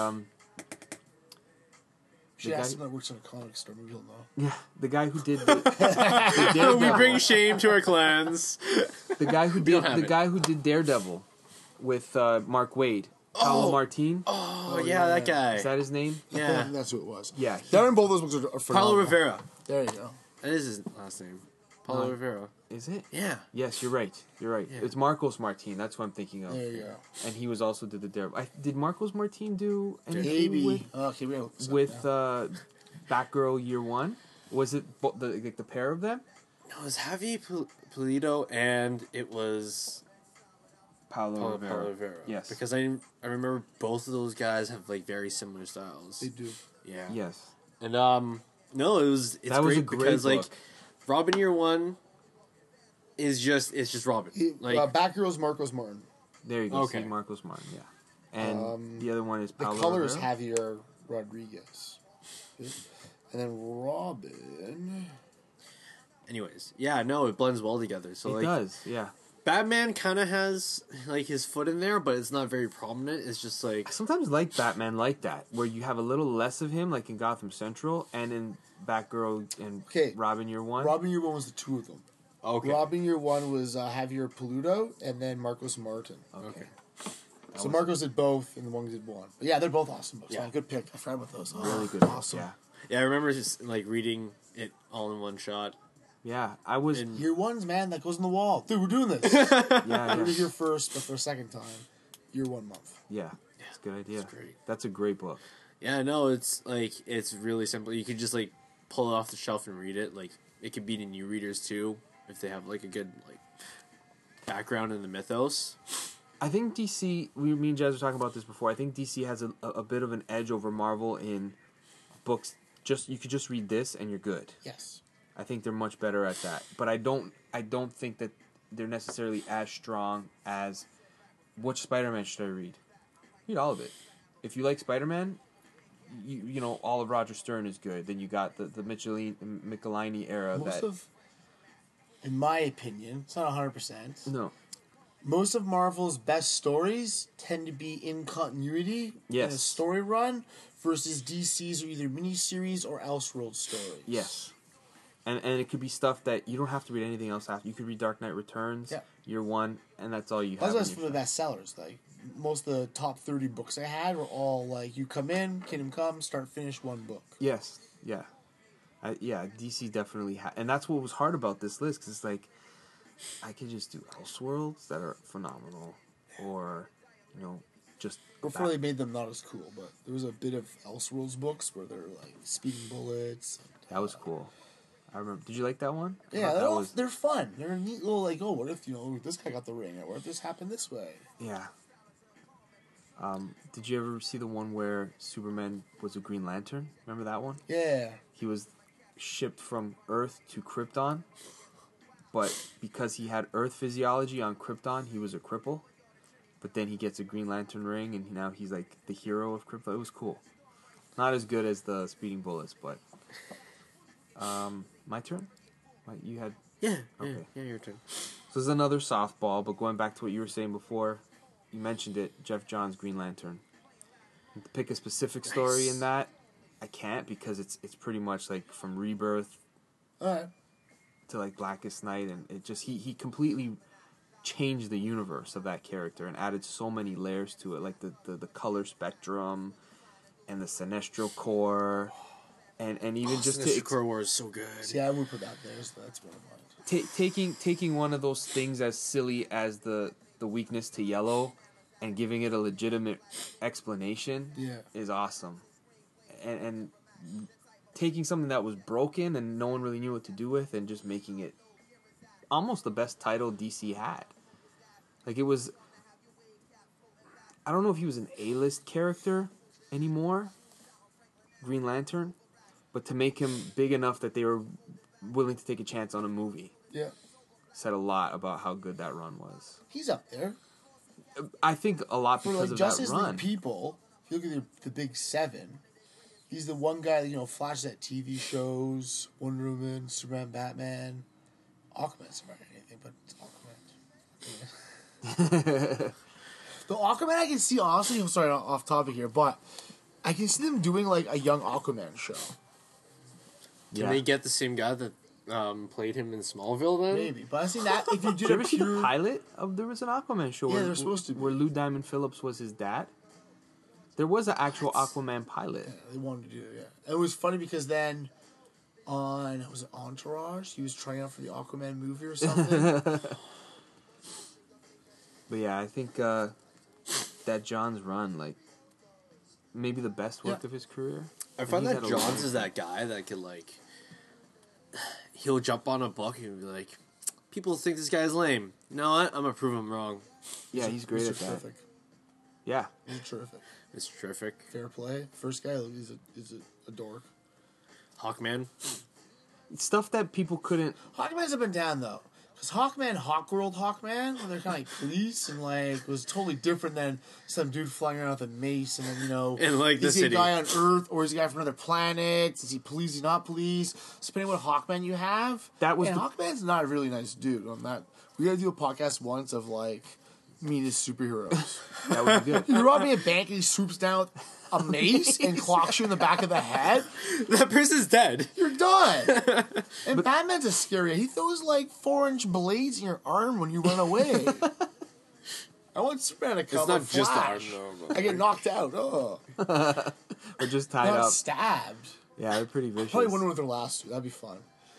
Should The ask guy- him that works on a comic store. Maybe he'll know. Yeah, the guy who did the We Daredevil. bring shame to our clans. The guy who don't did have the it. guy who did Daredevil with Mark Wade. Paolo Martin. Oh, yeah, that guy. Is that his name? Yeah. That's who it was. Yeah. That and both those books are phenomenal. Paulo Rivera. There you go. That is his last name. Paulo No. Rivera. Is it? Yeah. Yes, you're right. You're right. Yeah. It's Marcos Martin. That's what I'm thinking of. There you go. And he was also did the Daredevil. Did Marcos Martin do anything Maybe. with Okay, we don't. Batgirl Year One? Was it the pair of them? No, it was Javi Pulido and it was Paulo Paulo Rivera. Yes. Because I remember both of those guys have like very similar styles. They do. Yeah. Yes. And no, it's That was great a great because like book. Robin Year One is just Robin. Like Batgirl's Marcos Martin. There you go. Okay. See Marcos Martin. Yeah. And the other one is The Paulo color is Rivera? Javier Rodriguez. And then Robin. anyways, yeah, no, it blends well together. So It like does. Yeah. Batman kind of has like his foot in there, but it's not very prominent. It's just like I sometimes like Batman like that, where you have a little less of him, like in Gotham Central, and in Batgirl and Okay. Robin Year One. Robin Year One was the two of them. okay, Robin Year One was Javier Peludo and then Marcos Martin. okay. So Marcos did both, and the one did one. But yeah, they're both awesome books. Yeah. Yeah, good pick. I forgot about those. Oh, Really good. Awesome. Yeah, Yeah, I remember just like reading it all in one shot. yeah. I was. And- Year One's, man, that goes on the wall. Dude, we're doing this. Yeah, Heard it yeah. here first, but for a second time, Year 1 month. Yeah, it's a good idea. That's great. That's a great book. Yeah, no, it's like it's really simple. You could just like pull it off the shelf and read it. Like it could be to new readers too if they have like a good like background in the mythos. I think DC. Me and Jazz were talking about this before. I think DC has a bit of an edge over Marvel in books. Just you could just read this and you're good. Yes. I think they're much better at that. But I don't think that they're necessarily as strong as which Spider-Man should I read? Read all of it. If you like Spider-Man, you know all of Roger Stern is good. Then you got the Michelini era In my opinion, it's not 100%. no. Most of Marvel's best stories tend to be in continuity in a Yes. story run versus DC's are either miniseries or Elseworld stories. Yes. And it could be stuff that you don't have to read anything else after. You could read Dark Knight Returns, Yeah. Year One, and that's all you have. That's in what's your for the best sellers. Like most of the top 30 books I had were all like you come in, Kingdom Come, start finish one book. Yes, yeah, yeah. DC definitely and that's what was hard about this list because it's like I could just do Elseworlds that are phenomenal, or you know, just Before they made them not as cool, but there was a bit of Elseworlds books where they're like speeding bullets. that was cool. I remember. Did you like that one? I Yeah, thought they're, that all, was they're fun. They're a neat little like, oh, what if this guy got the ring, or what if this happened this way? yeah. Did you ever see the one where Superman was a Green Lantern? Remember that one? Yeah, He was shipped from Earth to Krypton, but because he had Earth physiology on Krypton, he was a cripple. But then he gets a Green Lantern ring, and now he's like the hero of Krypton. It was cool. Not as good as the speeding bullets, but my turn. You had Yeah, Okay. yeah, your turn. so this is another softball, but going back to what you were saying before, you mentioned it. Jeff Johns' Green Lantern. To pick a specific story Nice. in that, I can't because it's pretty much like from Rebirth all right. to like Blackest Night, and it just he completely changed the universe of that character and added so many layers to it, like the color spectrum and the Sinestro Corps, and even just Sinestro Corps War is so good. See, I would put that there. So that's one of mine. taking one of those things as silly as the weakness to yellow and giving it a legitimate explanation Yeah. is awesome, and taking something that was broken and no one really knew what to do with and just making it almost the best title DC had. Like it was, I don't know if he was an A-list character anymore, Green Lantern, but to make him big enough that they were willing to take a chance on a movie Yeah, said a lot about how good that run was. he's up there I think a lot for because like of Justice that League run. people. If you look at the big seven, he's the one guy that flashes at TV shows, Wonder Woman, Superman, Batman, Aquaman's not anything, but it's Aquaman. The Aquaman I can see, honestly, I'm sorry, off topic here, but I can see them doing like a young Aquaman show. Can they get the same guy that played him in Smallville then? Maybe, but I see that if you Did did you a ever see the pure, pilot of there was an Aquaman show? Yeah, where, there was supposed to be. where Lou Diamond Phillips was his dad. There was an actual Aquaman pilot. they wanted to do it. Yeah, it was funny because then was it Entourage? He was trying out for the Aquaman movie or something. But yeah, I think that John's run, like maybe the best work Yeah. of his career. I find he's that had a lot Johns of- is that guy that could like he'll jump on a book and be like, people think this guy's lame. You know what? I'm gonna prove him wrong. Yeah, he's great at that. Terrific. Yeah, He's terrific. It's terrific. Fair play. First guy is a dork. Hawkman. stuff that people couldn't. Hawkman's up and down though, Because Hawkman, Hawkworld Hawkman, when they're kind of like police and like was totally different than some dude flying around with a mace and then And, like, the is he a city. guy on Earth or is he a guy from another planet? Is he police? Is he not police? So depending on what Hawkman you have, That was and the- Hawkman's not a really nice dude. On that, we gotta do a podcast once of like meanest superheroes. That would be good. You're robbing a bank and he swoops down with a mace and clocks you in the back of the head. That person's dead. You're done. And Batman's a scary. He throws like 4-inch blades in your arm when you run away. I want Superman to come. It's not with just the Flash. arm, though. I get knocked out. Oh, Or just tied not up. stabbed. Yeah, they're pretty vicious. Probably wonder what their last two. That'd be fun.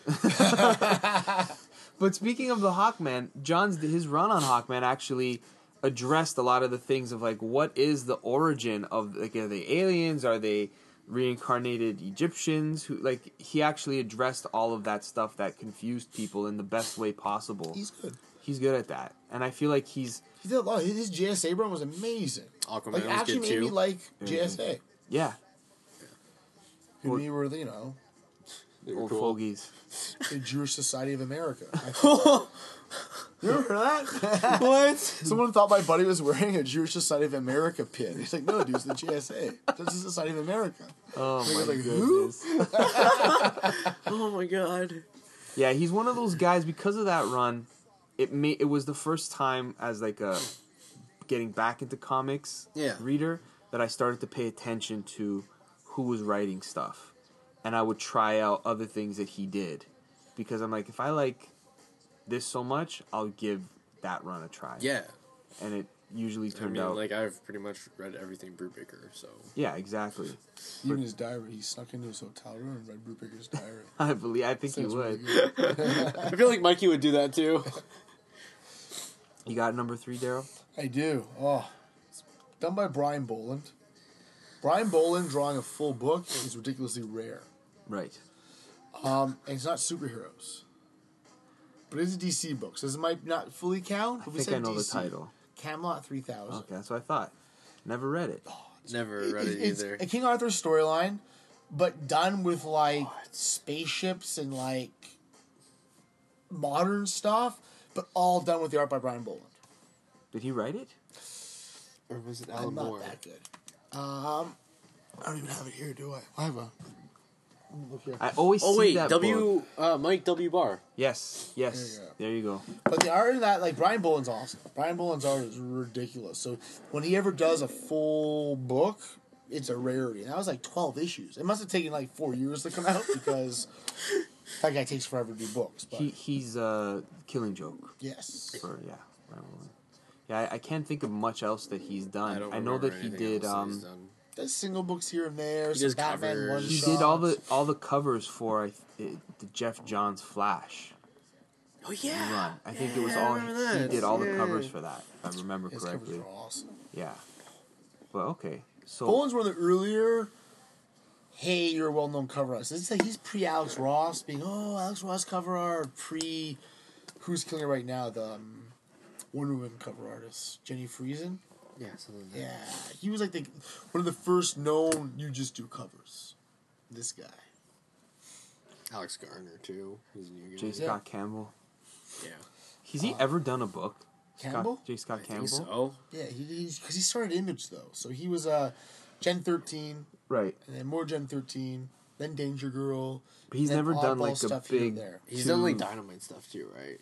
But speaking of the Hawkman, his run on Hawkman actually addressed a lot of the things of like what is the origin of like are they aliens, are they reincarnated Egyptians who like he actually addressed all of that stuff that confused people in the best way possible. He's good. He's good at that. And I feel like He did a lot. His JSA run was amazing. Aquaman Like was actually good made too. me like JSA. yeah, Who we were, you know, old fogies. the Jewish Society of America. You ever heard of that? What? Someone thought my buddy was wearing a Jewish Society of America pin. He's like, no, dude, it's the GSA. That's the Society of America. Oh I my was like, who? goodness. Oh my god. Yeah, he's one of those guys because of that run. It was the first time as like a getting back into comics Yeah. reader that I started to pay attention to who was writing stuff, and I would try out other things that he did because I'm like, if I like this so much, I'll give that run a try. Yeah. And it usually I turned mean, out. like, I've pretty much read everything Brubaker, so. Yeah, exactly. Even his diary. He snuck into his hotel room and read Brubaker's diary. I think you Sounds would. really good. I feel like Mikey would do that too. You got number 3, Daryl? I do. Oh, it's done by Brian Boland. Brian Boland drawing a full book is ridiculously rare. Right. And it's not superheroes. But it is a DC book, so this might not fully count. I But we think said I know DC. the title. Camelot 3000. Okay, that's what I thought. Never read it. Never read it It's either. a King Arthur storyline, but done with like spaceships and like modern stuff, but all done with the art by Brian Boland. Did he write it? Or was it I'm Alan not Moore? that good. I don't even have it here, do I? I have a. Look here. I always Oh see wait, that book. Mike W. Barr. Yes, yes. There There you go. But the art in that, like, Brian Boland's awesome. Brian Boland's art is ridiculous. So when he ever does a full book, it's a rarity. And that was like 12 issues. It must have taken like 4 years to come out because that guy takes forever to do books. But He's Killing Joke. yes. For, yeah. Brian Boland. Yeah, I can't think of much else that he's done. don't I know remember that he anything did. else that he's done. Does single books here and there. He Some does Batman covers. one He shots. did all the covers for the Jeff Johns Flash Oh yeah. run. I think it was Yeah, I all remember he that. did all the Yeah. covers for that. If I remember His correctly. covers are awesome. Yeah. Well, okay. So Boland's one of the earlier. Hey, you're a well-known cover artist. It's like he's pre-Alex Ross, being Alex Ross cover art, pre. Who's killing it right now? The Wonder Woman cover artist, Jenny Friesen. Yeah, something like that. Yeah, he was like one of the first known. You just do covers. This guy. Alex Garner too. He's a new guy. J. Scott Campbell. Yeah. Has he ever done a book? Campbell? J. Scott I Campbell. think so. Yeah, he's because he started Image though, so he was Gen 13, Right. and then more Gen 13, then Danger Girl. But he's and then never done oddball like a stuff here and big. there. He's to- done like Dynamite stuff too, right?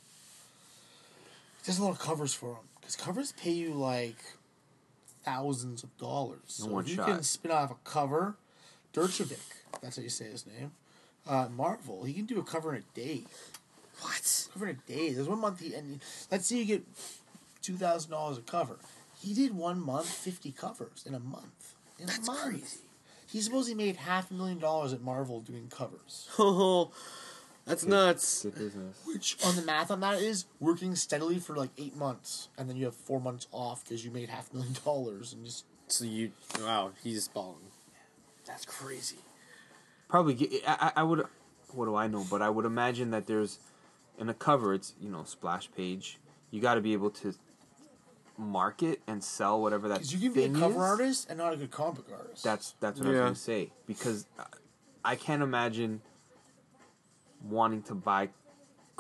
He does a lot of covers for him because covers pay you like thousands of dollars. So one if you shot. can spin off a cover, Derchovic, that's how you say his name. Marvel, he can do a cover in a day. What? Cover in a day. There's 1 month, let's say you get $2,000 a cover. He did 1 month, 50 covers in a month. That's crazy. He supposedly made $500,000 at Marvel doing covers. Oh, that's nuts. Good business. Which, on the math on that, is working steadily for like 8 months, and then you have 4 months off because you made $500,000 and just. So wow, he's balling. That's crazy. Probably. I would. What do I know? But I would imagine that there's in a cover. It's splash page. You got to be able to market and sell whatever that Because you can be a thing cover is. artist and not a good comic book artist. That's what I was Yeah. going to say because I can't imagine wanting to buy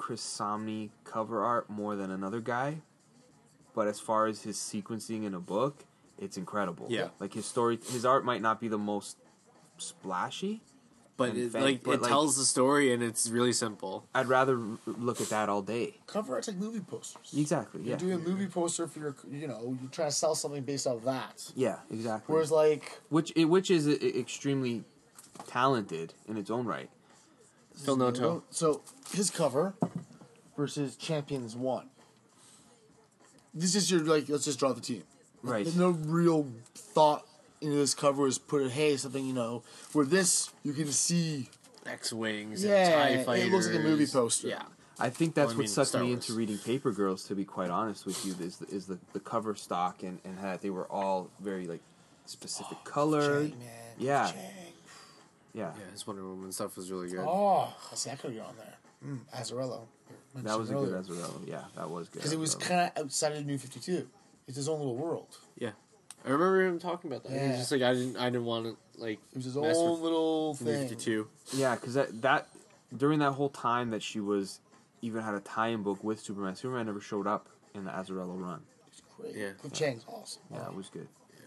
Chris Samnee cover art more than another guy, but as far as his sequencing in a book, it's incredible. Yeah. Like his art might not be the most splashy, but and it, fan- but, it tells the story and it's really simple. I'd rather look at that all day. Cover art's like movie posters. Exactly. Yeah. You're doing a movie poster for your, you're trying to sell something based off that. Yeah. Exactly. Whereas like which is extremely talented in its own right. Phil Noto. So his cover versus Champions 1. This is your let's just draw the team. Right. There's no real thought into this cover is put it, hey, something, where this, you can see, X-Wings yeah, and TIE Fighters. it looks like a movie poster. Yeah. I think that's Well, I what mean, sucked Star me Wars. into reading Paper Girls, to be quite honest with you, is the cover stock and how they were all very, like, specific color. Chang, man. Yeah. Chang. Yeah. Yeah, his Wonder Woman stuff was really good. Oh, I see, I could get on there. Azarello. That was a good Azarello. Yeah, that was good. Because it was Azarello. kind of outside of the New 52. It's his own little world. Yeah. I remember him talking about that. He Yeah. was just like, I didn't want to, like, It was his mess own with little New thing. 52. Yeah, because that during that whole time that she was even had a tie-in book with Superman never showed up in the Azarello run. It's great. Yeah. Cliff Chang's awesome. Yeah, it was good.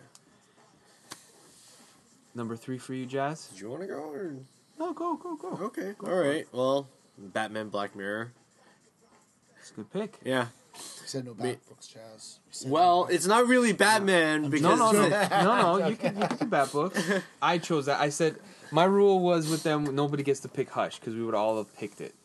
Number 3 for you, Jazz? Did you want to go? Or? No, go. Okay. All right. Well, Batman Black Mirror. It's a good pick. Yeah. We said no bad books, Chaz. We said Well, no it's not really Batman because No, you can do Bat books. I chose that. I said my rule was with them, nobody gets to pick Hush because we would all have picked it.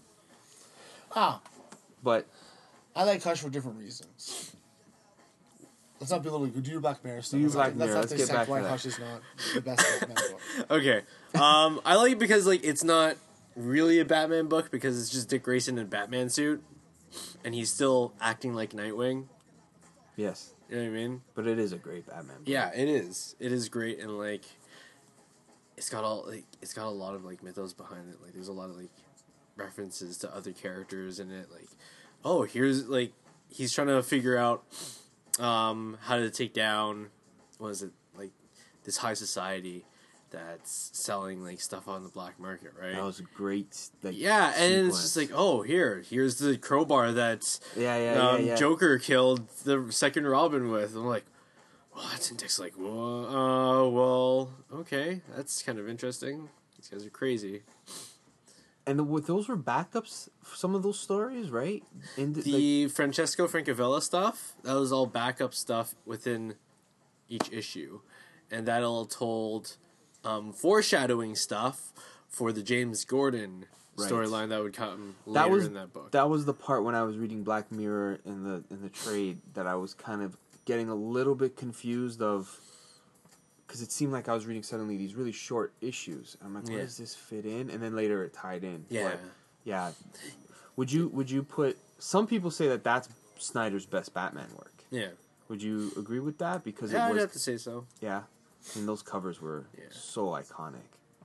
But I like Hush for different reasons. Let's not be a little do your Black Mirror stuff. Do your Black Mirror. Let's Let's get back to why that. Hush is not the best Batman book. Okay. I like it because like it's not really a Batman book because it's just Dick Grayson in a Batman suit, and he's still acting like Nightwing. yes, You know what I mean? but it is a great Batman book. Yeah, it is. It is great, and like, it's got a lot of like mythos behind it. Like, there's a lot of like references to other characters in it. Like, oh, here's like he's trying to figure out how to take down what is it like this high society that's selling like stuff on the black market, right? That was a great. Like, Yeah, and sequence. it's just like, oh, here's the crowbar that's Yeah. Joker killed the second Robin with. I'm like, what? And Dick's like, well, okay, that's kind of interesting. These guys are crazy. And those were backups for some of those stories, right? The Francesco Francavilla stuff, that was all backup stuff within each issue. And that all told foreshadowing stuff for the James Gordon Right. storyline that would come later in that book. That was the part when I was reading Black Mirror in the trade that I was kind of getting a little bit confused of, because it seemed like I was reading suddenly these really short issues. I'm like, where does this fit in? And then later it tied in. Yeah. But, yeah. Would you put? Some people say that that's Snyder's best Batman work. Yeah. Would you agree with that? Because Yeah, it I'd was. have to say so. Yeah. And those covers were so iconic.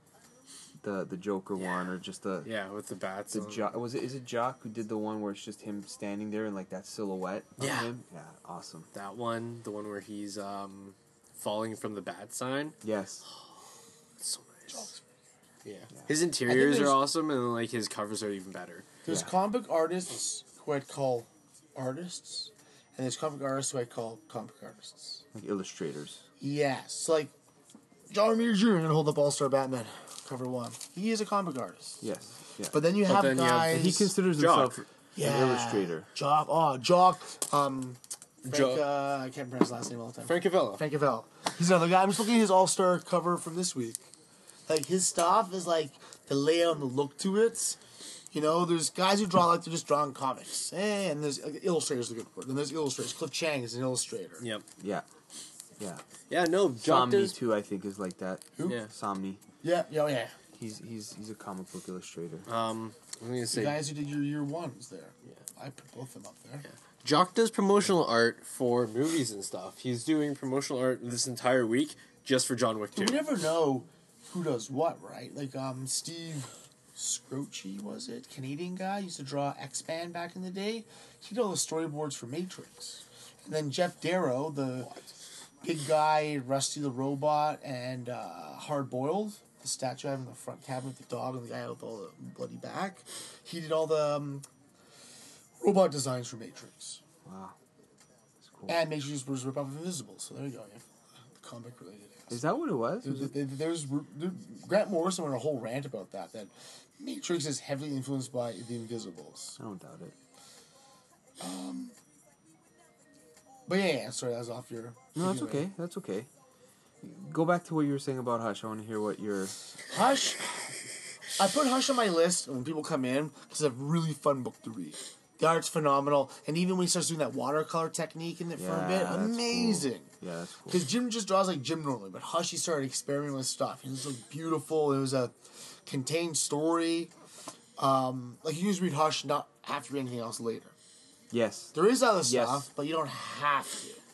The Joker one, or just the Yeah, with the bats. the is it Jock who did the one where it's just him standing there and like that silhouette of Yeah. him? Yeah, awesome. That one, the one where he's falling from the bat sign. Yes. It's so nice. Yeah. His interiors are awesome, and like his covers are even better. There's Yeah. comic artists who I'd call artists, and there's comic artists who I'd call comic artists. Like illustrators. Yes, like John Romita Jr. gonna hold up All Star Batman cover 1. He is a comic artist. Yes. Yeah. But then you have then you have- guys. he considers Jock. himself an illustrator. Jock. Frank, I can't pronounce his last name all the time. Francavilla. Frank Cavell. He's another guy. I'm just looking at his All Star cover from this week. Like his stuff is like the layout and the look to it. There's guys who draw like they're just drawing comics, and there's illustrators. Is a good word. And there's illustrators. Cliff Chang is an illustrator. Yep. Yeah. Yeah. Yeah. No. Jock Somni does. too, I think, is like that. Who? Yeah. Somni. Yeah. Yeah. He's a comic book illustrator. I'm gonna The say guys who did your year ones there. Yeah. I put both of them up there. Jock does promotional art for movies and stuff. He's doing promotional art this entire week just for John Wick 2. We never know who does what, right? Like Steve Scroce, was it? Canadian guy, used to draw X-Man back in the day. He did all the storyboards for Matrix. And then Jeff Darrow, the big guy, Rusty the Robot, and Hard Boiled, the statue I have in the front cabinet with the dog and the guy with all the bloody back. He did all the robot designs for Matrix. Wow. That's cool. And Matrix was ripped off of Invisible, so there you go. You have the comic related. Is that what it was? There's Grant Morrison went on a whole rant about that Matrix is heavily influenced by the Invisibles. I don't doubt it. But yeah, sorry, that was off your... No, that's okay. That's okay. Go back to what you were saying about Hush. I want to hear what your... Hush. I put Hush on my list when people come in because it's a really fun book to read. The art's phenomenal, and even when he starts doing that watercolor technique in it for a bit, that's amazing. Cool. Yeah, that's cool. Because Jim just draws like Jim normally, but Hush, he started experimenting with stuff. It was like beautiful. It was a contained story. Like you just read Hush, not have to read anything else later. Yes. There is other Yes. stuff, but you don't have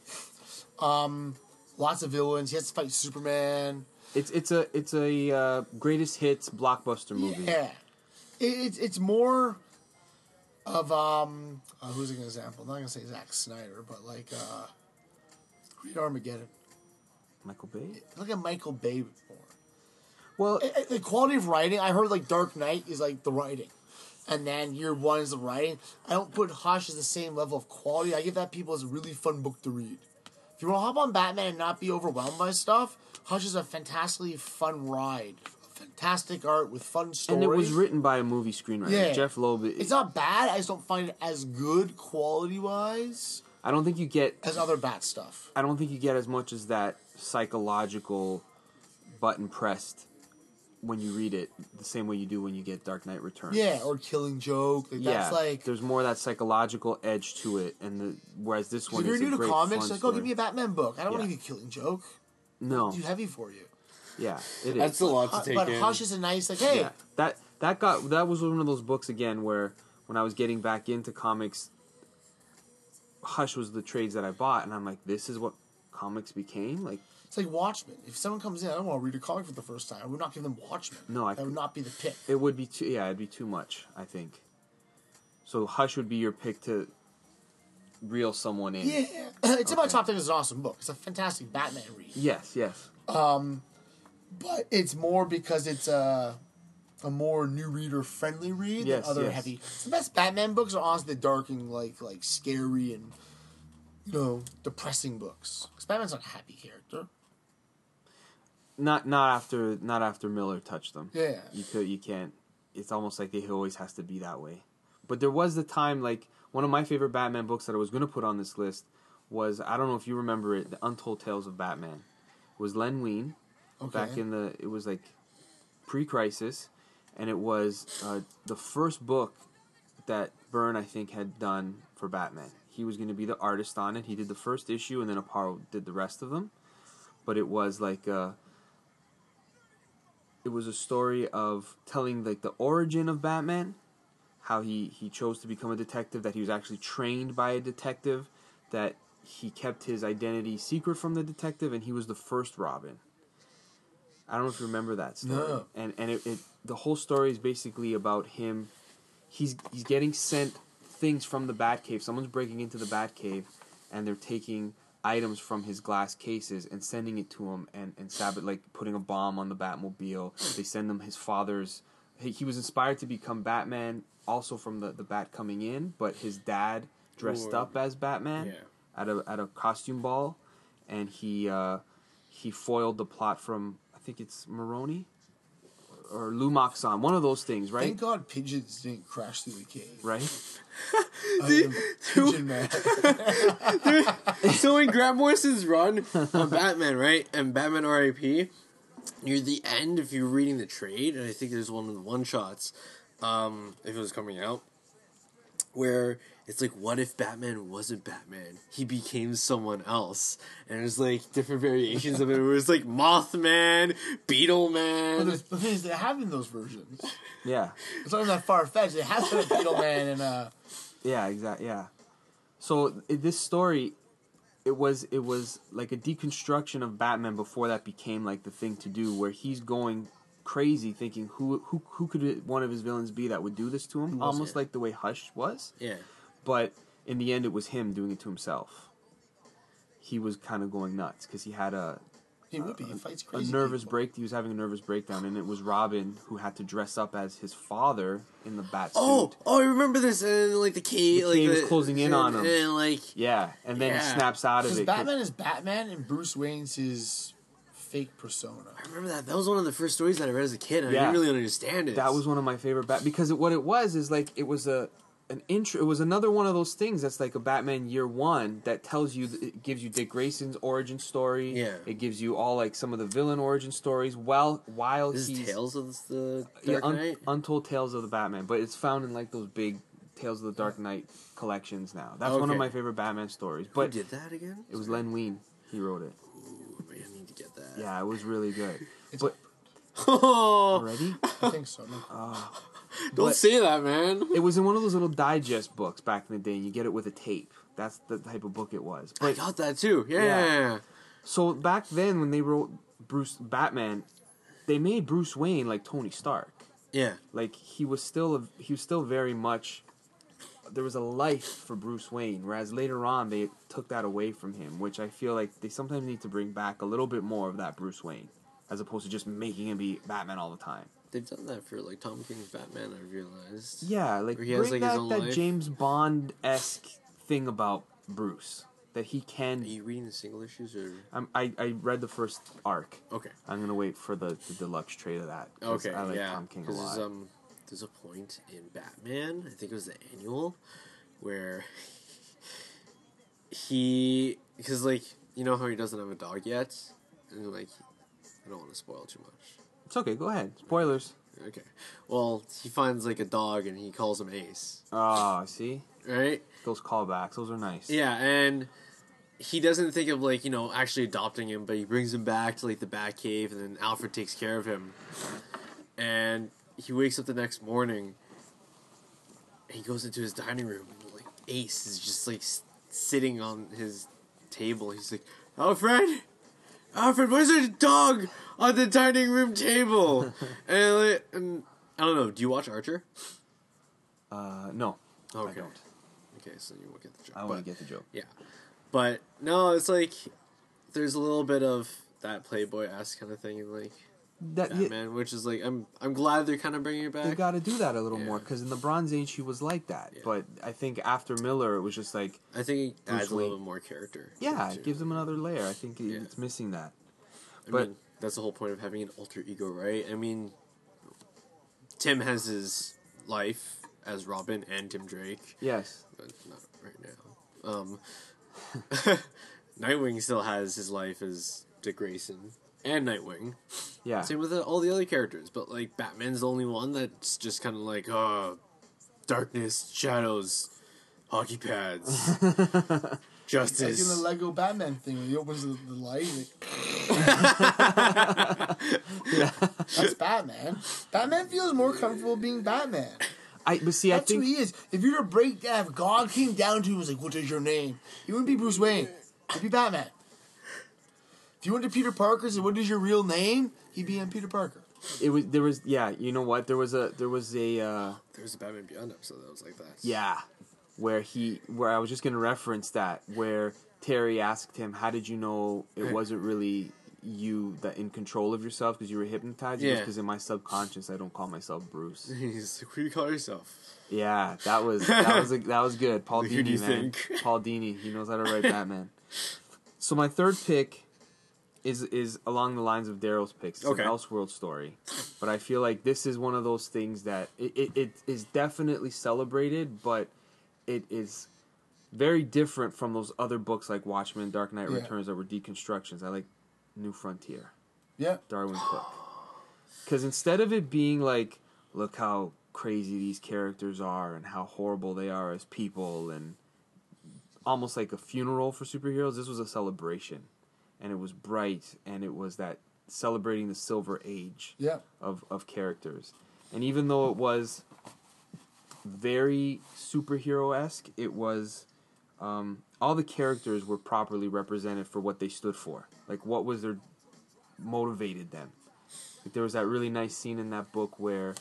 to. Lots of villains. He has to fight Superman. It's a greatest hits blockbuster movie. Yeah, it's more of who's an example? I'm not gonna say Zack Snyder, but like Great Armageddon. Michael Bay. Look at Michael Bay more. Well, The quality of writing, I heard like Dark Knight is like the writing, and then Year One is the writing. I don't put Hush as the same level of quality. I give that people as a really fun book to read. If you want to hop on Batman and not be overwhelmed by stuff, Hush is a fantastically fun ride. Fantastic art with fun stories. and it was written by a movie screenwriter, Yeah. Jeff Loeb. It's not bad. I just don't find it as good quality-wise I don't think you get. as other Bat stuff. I don't think you get as much as that psychological button pressed when you read it, the same way you do when you get Dark Knight Returns. Yeah, or Killing Joke. Like, that's like... there's more of that psychological edge to it, and whereas this one If you're is new a to great comics, fun like, story. give me a Batman book. I don't want Yeah. to give you Killing Joke. No, Too heavy for you. yeah, it is. That's a lot to take But in. Hush is a nice, like, hey... Yeah, that was one of those books again where when I was getting back into comics, Hush was the trades that I bought, and I'm like, this is what comics became. Like, It's like Watchmen. If someone comes in, I don't want to read a comic for the first time. I would not give them Watchmen. No, that would not be the pick. it would be too. Yeah, it'd be too much, I think. So Hush would be your pick to reel someone in. Yeah, it's in my top 10 as an awesome book. It's a fantastic Batman read. Yes. But it's more because it's a more new reader friendly read Yes, than other yes. heavy. The best Batman books are honestly the dark and like scary and depressing books. Because Batman's not a happy character. Not after Miller touched them. Yeah. You can't. It's almost like he always has to be that way. But there was the time, like one of my favorite Batman books that I was going to put on this list was, I don't know if you remember it, The Untold Tales of Batman. It was Len Wein. Okay. Back in it was like pre-crisis, and it was the first book that Byrne, I think, had done for Batman. He was going to be the artist on it. He did the first issue, and then Aparo did the rest of them. But it was like it was a story of telling like the origin of Batman, how he chose to become a detective, that he was actually trained by a detective, that he kept his identity secret from the detective, and he was the first Robin. I don't know if you remember that story. No. And it the whole story is basically about him. He's getting sent things from the Batcave. Someone's breaking into the Batcave, and they're taking items from his glass cases and sending it to him, and like putting a bomb on the Batmobile. They send him his father's. He was inspired to become Batman also from the Bat coming in, but his dad dressed up as Batman at a costume ball, and he foiled the plot from, I think it's Maroni or Lou Moxon, one of those things, right? Thank God pigeons didn't crash through the cave. Right? Pigeon Man. So in Grant Morrison's run on Batman, right, and Batman R.I.P., near the end, if you're reading the trade, and I think there's one of the one-shots, if it was coming out, where it's like, what if Batman wasn't Batman? He became someone else. And there's like different variations of it where it's like Mothman, Beetleman. But the thing is, they have in those versions. Yeah. It's not even that far-fetched. They have a Beetleman and Yeah, exactly. Yeah. So this story, it was like a deconstruction of Batman before that became like the thing to do, where he's going crazy thinking who could one of his villains be that would do this to him, almost like the way Hush was. Yeah. But in the end, it was him doing it to himself. He was kind of going nuts because he had a He would be. He fights a crazy. nervous people. break. He was having a nervous breakdown, and it was Robin who had to dress up as his father in the bat suit. Oh, I remember this. And like the cave, The cave is closing in on him. and like Yeah, and then he Yeah. snaps out of Because it. Batman is Batman, and Bruce Wayne's his fake persona. I remember that. That was one of the first stories that I read as a kid, and Yeah. I didn't really understand it. That was one of my favorite because what it was is like it was an intro. It was another one of those things that's like a Batman Year One that tells you, it gives you Dick Grayson's origin story. Yeah. It gives you all like some of the villain origin stories. While This he's is Tales of the yeah, Dark Knight. Untold Tales of the Batman, but it's found in like those big Tales of the Dark Knight collections now. That's one of Okay. my favorite Batman stories. Who But did that again? it was Len Wein. He wrote it. Ooh, man, I need to get that. Yeah, it was really good. It's But Oh, already, I think so. No. don't say that, man. it was in one of those little digest books back in the day, and you get it with a tape. That's the type of book it was. I But got that too. Yeah. Yeah. so back then, when they wrote Batman, they made Bruce Wayne like Tony Stark. Yeah. Like he was still very much. There was a life for Bruce Wayne, whereas later on they took that away from him, which I feel like they sometimes need to bring back a little bit more of that Bruce Wayne, as opposed to just making him be Batman all the time. They've done that for like Tom King's Batman, I realized. Yeah, like Where he has, bring like, his back own that life. James Bond-esque thing about Bruce, that he Are can. you reading the single issues or I read the first arc. okay? I'm gonna wait for the deluxe trade of that. 'Cause Okay, I like yeah. Tom King a Because lot. there's a point in Batman, I think it was the annual, where because like you know how he doesn't have a dog yet, and like I don't want to spoil too much. It's okay. Go ahead. Spoilers. Okay, well he finds like a dog and he calls him Ace, Ah, see right? those callbacks. Those are nice. Yeah, and he doesn't think of like actually adopting him, but he brings him back to like the Batcave, and then Alfred takes care of him, and he wakes up the next morning. And he goes into his dining room, and like Ace is just like sitting on his table. He's like, Alfred, why is there a dog on the dining room table? and I don't know. Do you watch Archer? No. Okay. I don't. Okay, so you won't get the joke. I want to get the joke. Yeah, but no, it's like there's a little bit of that Playboy-esque kind of thing in like That Batman, which is like I'm glad they're kind of bringing it they back. got to do that a little more Yeah. because in the Bronze Age he was like that. Yeah. But I think after Miller it was just like I think it Bruce adds a little Wayne. bit more character. yeah, to it gives him another layer. I think Yeah. it's missing that. I but- mean, that's the whole point of having an alter ego, right? I mean, Tim has his life as Robin and Tim Drake, Yes. but not right now. Nightwing still has his life as Dick Grayson and Nightwing. Yeah. Same with all the other characters, but like Batman's the only one that's just kind of like, darkness, shadows, hockey pads, Like justice. in the Lego Batman thing, when he opens the light. That's Batman. Batman feels more comfortable being Batman. But see, That's I who think he is. If you were to break down, if God came down to him and was like, "What is your name?" He wouldn't be Bruce Wayne. He'd be Batman. If you went to Peter Parker and said, "What is your real name?" He'd be Peter Parker. there was you know what there was a There was a Batman Beyond episode that was like that. yeah where I was just gonna reference that where Terry asked him, how did you know it wasn't really you that in control of yourself because you were hypnotized? Yeah. Because in my subconscious I don't call myself Bruce. He's like, "Who do you call yourself?" Yeah, that was good. Paul Like, who do Dini, you man. think? Paul Dini, he knows how to write Batman. So my third pick is along the lines of Daryl's picks. It's Okay. an Elseworld story, but I feel like this is one of those things that it is definitely celebrated, but it is very different from those other books like Watchmen, Dark Knight Yeah. Returns that were deconstructions. I like New Frontier. Yeah. Darwin Cook. Because instead of it being like, look how crazy these characters are and how horrible they are as people and almost like a funeral for superheroes, this was a celebration. And it was bright and it was that celebrating the Silver Age Yeah. of characters. And even though it was very superhero-esque, it was... all the characters were properly represented for what they stood for. Like, what was their... motivated them. Like, there was that really nice scene in that book where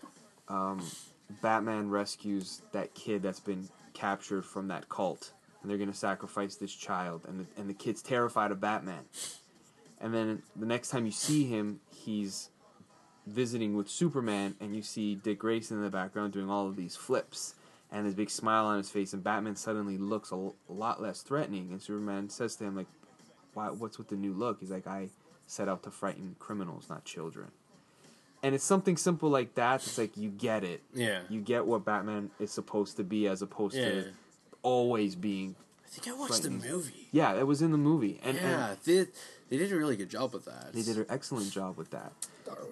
Batman rescues that kid that's been captured from that cult, and they're going to sacrifice this child, and the kid's terrified of Batman. And then the next time you see him, he's visiting with Superman, and you see Dick Grayson in the background doing all of these flips and this big smile on his face, and Batman suddenly looks a lot less threatening, and Superman says to him, like, what's with the new look? He's like, I set out to frighten criminals, not children. And it's something simple like that. It's like, you get it. Yeah. You get what Batman is supposed to be, as opposed to always being. I think I watched the movie. Yeah, it was in the movie. And they did a really good job with that. they did an excellent job with that. Darwin.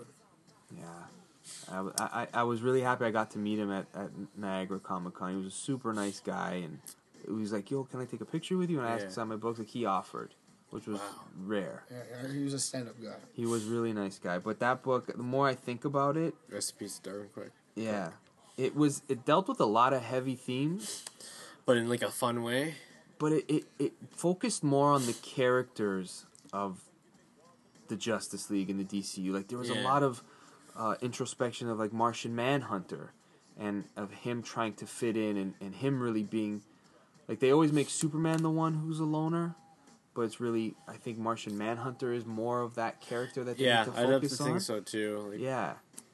Yeah. I was really happy I got to meet him at Niagara Comic Con. He was a super nice guy, and he was like, yo, can I take a picture with you? And I asked him to sign my books. Like, he offered, which was rare. Yeah, he was a stand-up guy. He was a really nice guy. But that book, the more I think about it... Rest in peace, Darwin Quick. Yeah. It dealt with a lot of heavy themes. But in, like, a fun way. But it focused more on the characters of the Justice League and the DCU. Like, there was a lot of introspection of, like, Martian Manhunter, and of him trying to fit in, and him really being... Like, they always make Superman the one who's a loner, but it's really... I think Martian Manhunter is more of that character that they need to focus on. Yeah, I'd have to think so, too. Like, yeah.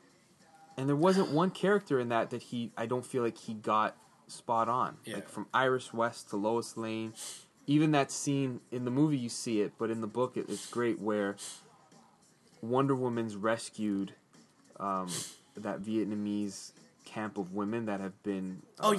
And there wasn't one character in that I don't feel like he got spot on. Yeah. Like, from Iris West to Lois Lane. Even that scene, in the movie you see it, but in the book it's great, where Wonder Woman's rescued that Vietnamese camp of women that have been...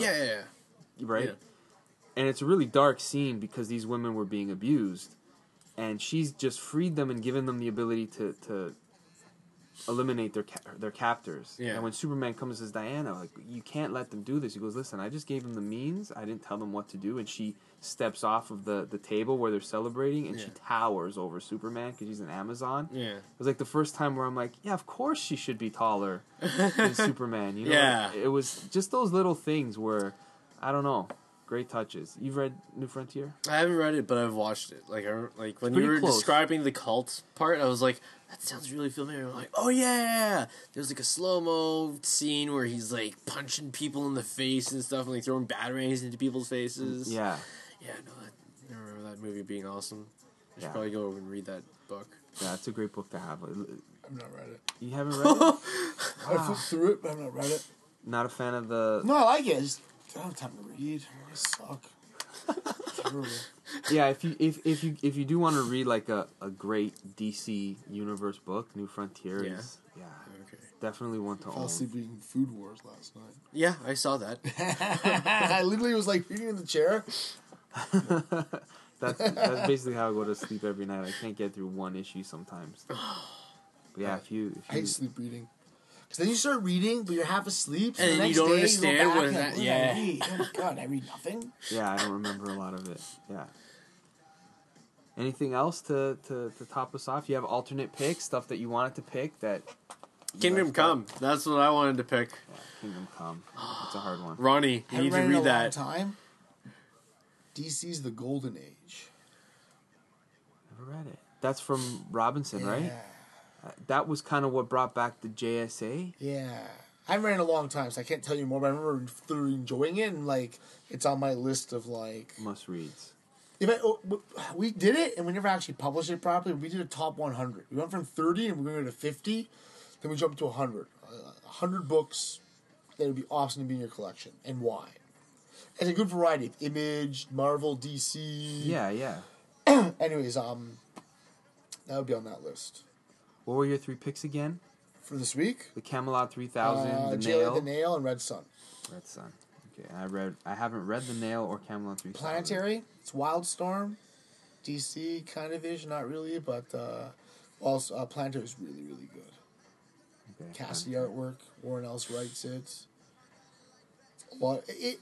Right? Yeah. And it's a really dark scene because these women were being abused. And she's just freed them and given them the ability to eliminate their captors. Yeah. And when Superman comes and says, Diana, like, you can't let them do this. He goes, listen, I just gave them the means. I didn't tell them what to do. And she steps off of the table where they're celebrating, and she towers over Superman because she's an Amazon. Yeah. It was like the first time where I'm like, yeah, of course she should be taller than Superman. You know? Yeah. It was just those little things where, I don't know, great touches. You've read New Frontier? I haven't read it, but I've watched it. Like when you were describing the cult part, I was like, that sounds really familiar. I'm like, oh yeah, there's like a slow-mo scene where he's like punching people in the face and stuff, and like throwing batarangs into people's faces. Yeah. Yeah, no, I remember that movie being awesome. I should Yeah. probably go over and read that book. Yeah, it's a great book to have. I've not read it. You haven't read it? I flipped through it, but I've not read it. Not a fan of the... No, I like it. I just don't have time to read. I suck. Terrible. Yeah, if you do want to read like a great DC Universe book, New Frontier is Okay. definitely one to I fell own. asleep reading Food Wars last night. Yeah, I saw that. I literally was like reading in the chair. That's basically how I go to sleep every night. I can't get through one issue sometimes. But yeah, if you I hate sleep reading. Because then you start reading, but you're half asleep. So And the then next you don't day, understand you go back what and that- like, what did I read? Oh my god, I read nothing. yeah, I don't remember a lot of it. Yeah. Anything else to top us off? You have alternate picks, stuff that you wanted to pick that... Kingdom Come. That's what I wanted to pick. Yeah, Kingdom Come. It's a hard one. Ronnie, you need to Haven't read in a long that. time. DC's The Golden Age. Never read it. That's from Robinson, right? Yeah. That was kind of what brought back the JSA. Yeah. I haven't read it in a long time, so I can't tell you more, but I remember thoroughly enjoying it, and, like, it's on my list of, like... Must reads. We did it, and we never actually published it properly. We did a top 100. We went from 30, and we're going to 50, then we jumped to 100. 100 books that would be awesome to be in your collection, and why. It's a good variety. Image, Marvel, DC... Yeah. Anyways, that would be on that list. What were your 3 picks again? For this week? The Camelot 3000, The Jailer Nail, the Nail, and Red Sun. Red Sun. Okay, I haven't read The Nail or Camelot 3000. Planetary, it's Wildstorm, DC kind of ish, not really, but also Planetary is really, really good. Okay, Cast the artwork, Warren Ellis writes it. Well,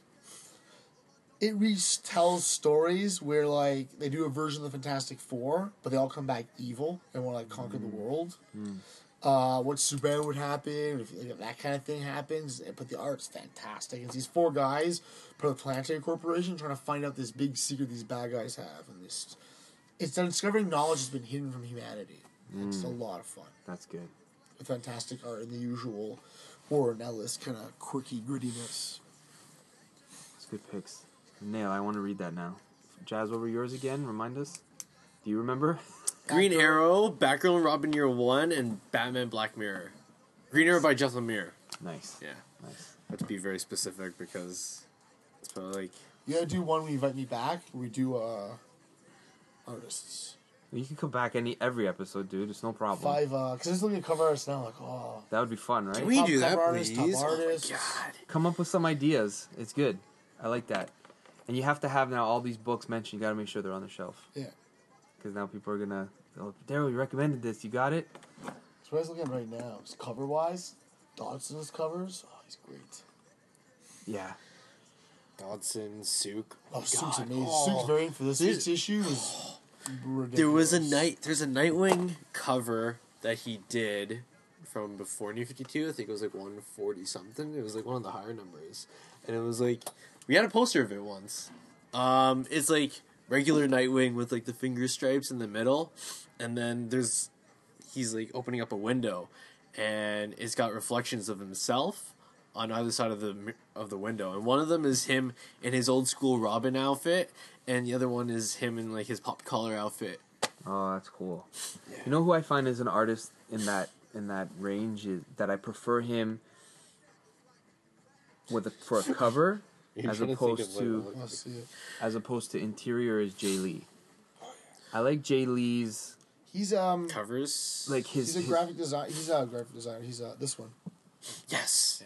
it retells stories where, like, they do a version of the Fantastic Four, but they all come back evil and want to, like, conquer the world. What Superman would happen, if that kind of thing happens, but the art's fantastic. It's these 4 guys, part of the Planetary Corporation, trying to find out this big secret these bad guys have, and it's discovering knowledge that's been hidden from humanity. It's a lot of fun. That's good. With fantastic art and the usual Warren Ellis kind of quirky grittiness. It's good picks. The Nail, I want to read that now. Jazz, what were yours again? Remind us. Do you remember? Green Arrow, Batgirl, Robin Year One, and Batman Black Mirror. Green Arrow by Jeff Lemire. Nice. Yeah, Nice. I have to be very specific because it's probably like You gotta do one when you invite me back. We do artists. You can come back every episode, dude. It's no problem. 5, because I was looking at cover artists now, like, oh. That would be fun, right? Can we Top do that, cover artists, please? top artists. Oh my god! Come up with some ideas. It's good. I like that. And you have to have now all these books mentioned. You got to make sure they're on the shelf. Yeah. Because now people are gonna. Oh, Daryl, you recommended this. You got it? That's what I was looking at right now. It's cover-wise, Dodson's covers. Oh, he's great. Yeah. Dodson, Sook. Oh, Sook's God. amazing. Oh. Sook's variant for this week's issue was ridiculous. There's a Nightwing cover that he did from before New 52. I think it was like 140 something. It was like one of the higher numbers, and it was like we had a poster of it once. It's like regular Nightwing with like the finger stripes in the middle, and then he's like opening up a window, and it's got reflections of himself on either side of the window, and one of them is him in his old school Robin outfit, and the other one is him in like his pop collar outfit. Oh, that's cool. Yeah. You know who I find is an artist in that range is that I prefer him for a cover as opposed to I'll see it. interior is Jay Lee. I like Jay Lee's He's Covers like he's a graphic design. He's a graphic designer. He's this one. yes,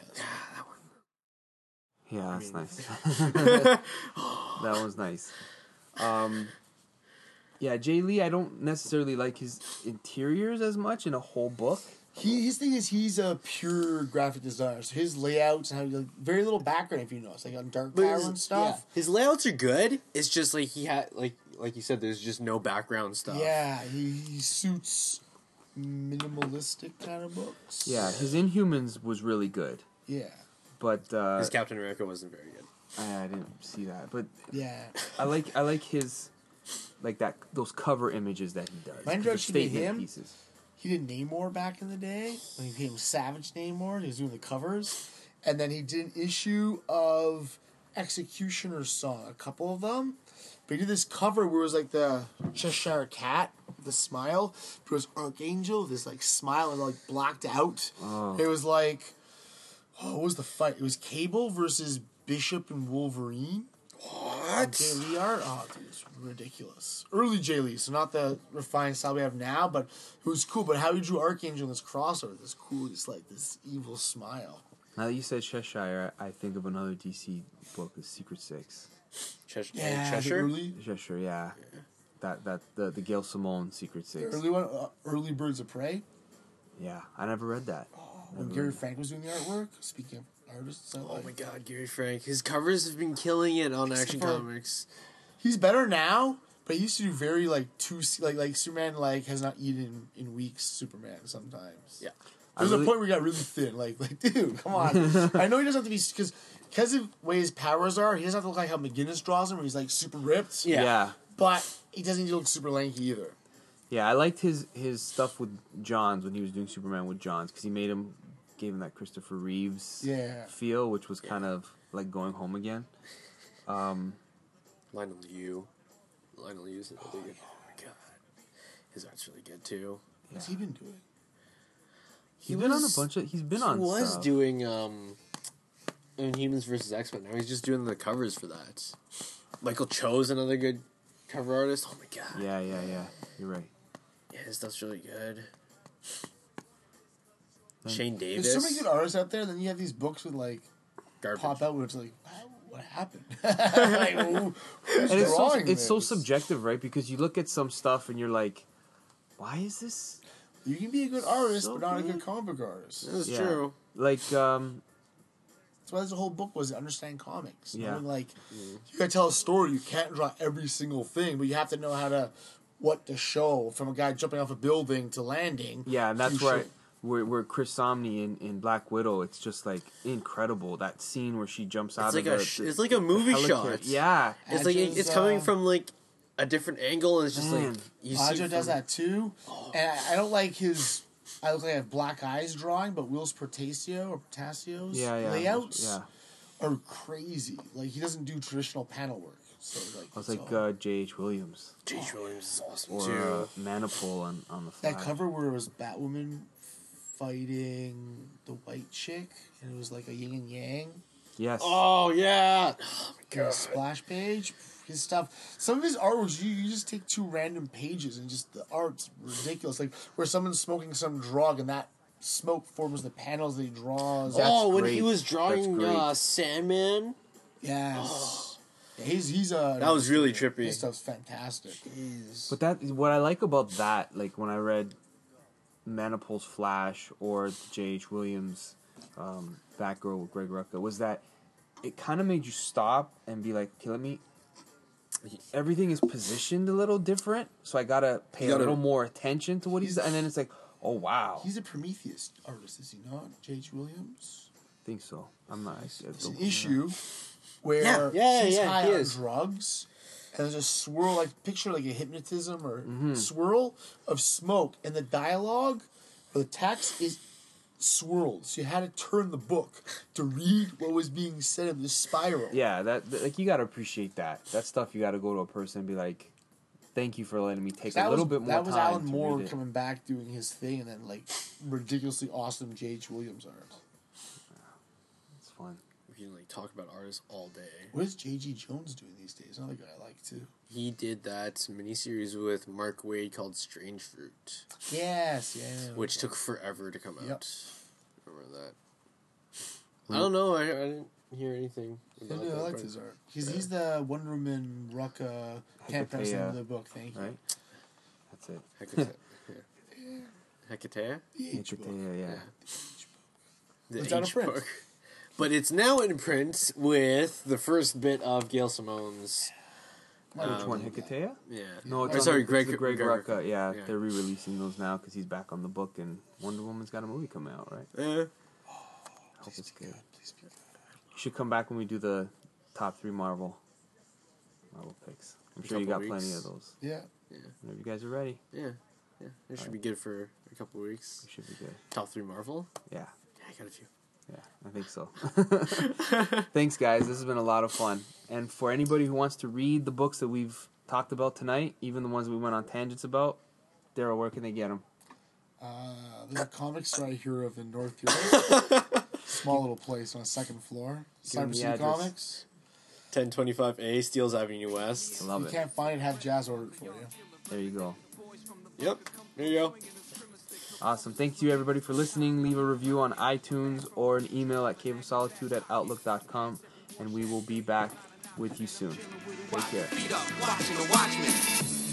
Yeah, that's nice. That was nice. Yeah, Jay Lee, I don't necessarily like his interiors as much in a whole book. His thing is he's a pure graphic designer. So his layouts and how very little background, if you notice, like on Dark Tower and stuff. His layouts are good. It's just like he had like you said, there's just no background stuff. Yeah, he suits minimalistic kind of books. Yeah, his Inhumans was really good, Yeah. but His Captain America wasn't very good. I didn't see that. But Yeah. I like his those cover images that he does. Mine 'cause they're actually made statement him. pieces. He did Namor back in the day. When he became Savage Namor, he was doing the covers. And then he did an issue of Executioner's Song, a couple of them. But he did this cover where it was like the Cheshire Cat, the smile. But it was Archangel, this like smile and like blacked out. Oh. It was like, what was the fight? It was Cable versus Bishop and Wolverine. What? Jay Lee art? Oh, dude, it's ridiculous. Early Jay Lee, so not the refined style we have now, but it was cool. But how he drew Archangel in this crossover, this cool, just like this evil smile. Now that you said Cheshire, I think of another DC book, The Secret Six. Cheshire. The early, Cheshire, yeah. That the Gail Simone Secret the Six. early one, Early Birds of Prey. Yeah, I never read that. When Gary Frank was doing the artwork. Speaking of artists, I Oh like. my god, Gary Frank. His covers have been killing it on Except Action for- Comics. He's better now, but he used to do very like like Superman has not eaten in weeks. Superman sometimes. Yeah. There's really- a point where he got really thin. Like dude, come on. I know he doesn't have to be because of the way his powers are. He doesn't have to look like how McGinnis draws him, where he's like super ripped. Yeah. Yeah. But he doesn't need to look super lanky either. Yeah, I liked his stuff with Johns when he was doing Superman with Johns because gave him that Christopher Reeves feel, which was kind of like going home again. Lionel Yu's another good. Oh my god. His art's really good too. What's he been doing? He's been on a bunch of. He's been on. He was stuff. doing Inhumans versus X-Men. Now he's just doing the covers for that. Michael Cho's another good cover artist. Oh my god. Yeah. You're right. Yeah, his stuff's really good. Shane Davis. There's so many good artists out there. Then you have these books with like Garbage. pop out where it's like, wow, what happened? Like, who's And drawing it's so this? subjective, right? Because you look at some stuff and you're like, why is this? You can be a good artist, So but not a good. good comic book artist. That's Yeah. true. Like, That's why this whole book was to understand comics. Yeah. Knowing, like, you gotta tell a story. You can't draw every single thing, but you have to know what to show from a guy jumping off a building to landing. yeah, and that's You where should- where Chris Samnee in Black Widow, it's just like incredible that scene where she jumps out It's like of it's like a movie helicarrier. shot. Yeah, It's like Adja's, it's coming from like a different angle, and it's just Man. like you Aja see. does from- that too. And I don't like his. I look like I have black eyes drawing, but Will's Portacio or Portacio's yeah, layouts yeah. are crazy. Like, he doesn't do traditional panel work. So, like, I was it's like all- J.H. Williams J.H. Williams is awesome or too. Manipul on the Flash. that cover where it was Batwoman fighting the white chick, and it was like a yin and yang. Yes. Oh yeah. Oh my And a god. splash page. His stuff. Some of his artworks, you just take two random pages and just the art's ridiculous. Like where someone's smoking some drug and that smoke forms the panels that he draws. Oh, when great. he was That's drawing great. Sandman. Yes. Yeah, he's a. That was really trippy. His stuff's fantastic. But that what I like about that, like when I read Manipul's Flash or J.H. Williams Batgirl with Greg Rucka, was that it kind of made you stop and be like, okay, let me. Everything is positioned a little different, so I gotta pay a little more attention to what he's. And then it's like, oh wow, He's a Prometheus artist, is he not? J.H. Williams. I think so. I'm not. It's an issue where Yeah, he's yeah, high he on is. drugs, and there's a swirl, like picture like a hypnotism or Mm-hmm. swirl of smoke, and the dialogue or the text is swirled. So you had to turn the book to read what was being said in this spiral. Yeah, like you gotta appreciate that. That stuff you gotta go to a person and be like, "Thank you for letting me take a little bit more time." That was Alan to Moore read it. coming back doing his thing, and then like ridiculously awesome J.H. Williams art. It's fun. We can like talk about artists all day. What is J.G. Jones doing these days? Another guy I like too. He did that miniseries with Mark Waid called Strange Fruit, Yes, yeah. which took forever to come out. Yep. Remember that? I don't know. I didn't hear anything Yeah, about I that. liked but- his art. He's the Wonder Woman Rucka. Can't pronounce the name of the book. Thank you. Right? That's it. Hecate? The H book. Yeah. The It's out of H print. book. But it's now in print with the first bit of Gail Simone's. Which one, Hecate? Yeah. No, it's Or on sorry, the, Greg it's the Greg Rucka. Yeah, Yeah. they're re-releasing those now because he's back on the book, and Wonder Woman's got a movie coming out, right? Eh. I hope it's good. Please be good. You should come back when we do the top 3 Marvel picks. I'm sure you got Couple plenty weeks. of those. Yeah. Whenever you guys are ready, Yeah. It should be good for a couple of weeks. we should be good. Top 3 Marvel? Yeah. Yeah, I got a few. Yeah, I think so. Thanks, guys. This has been a lot of fun. And for anybody who wants to read the books that we've talked about tonight, even the ones we went on tangents about, Daryl, where can they get them? There's a comic store I hear of in North York. Small little place on the second floor. Give 'em Cyber the City address. Comics. 1025A, Steeles Avenue West. I love You it. can't find it, have Jazz order it for you. There you go. Yep. There you go. Awesome. Thank you, everybody, for listening. Leave a review on iTunes or an email at caveofsolitude@outlook.com, and we will be back with you soon. Take care. Feet up, watching the Watchmen.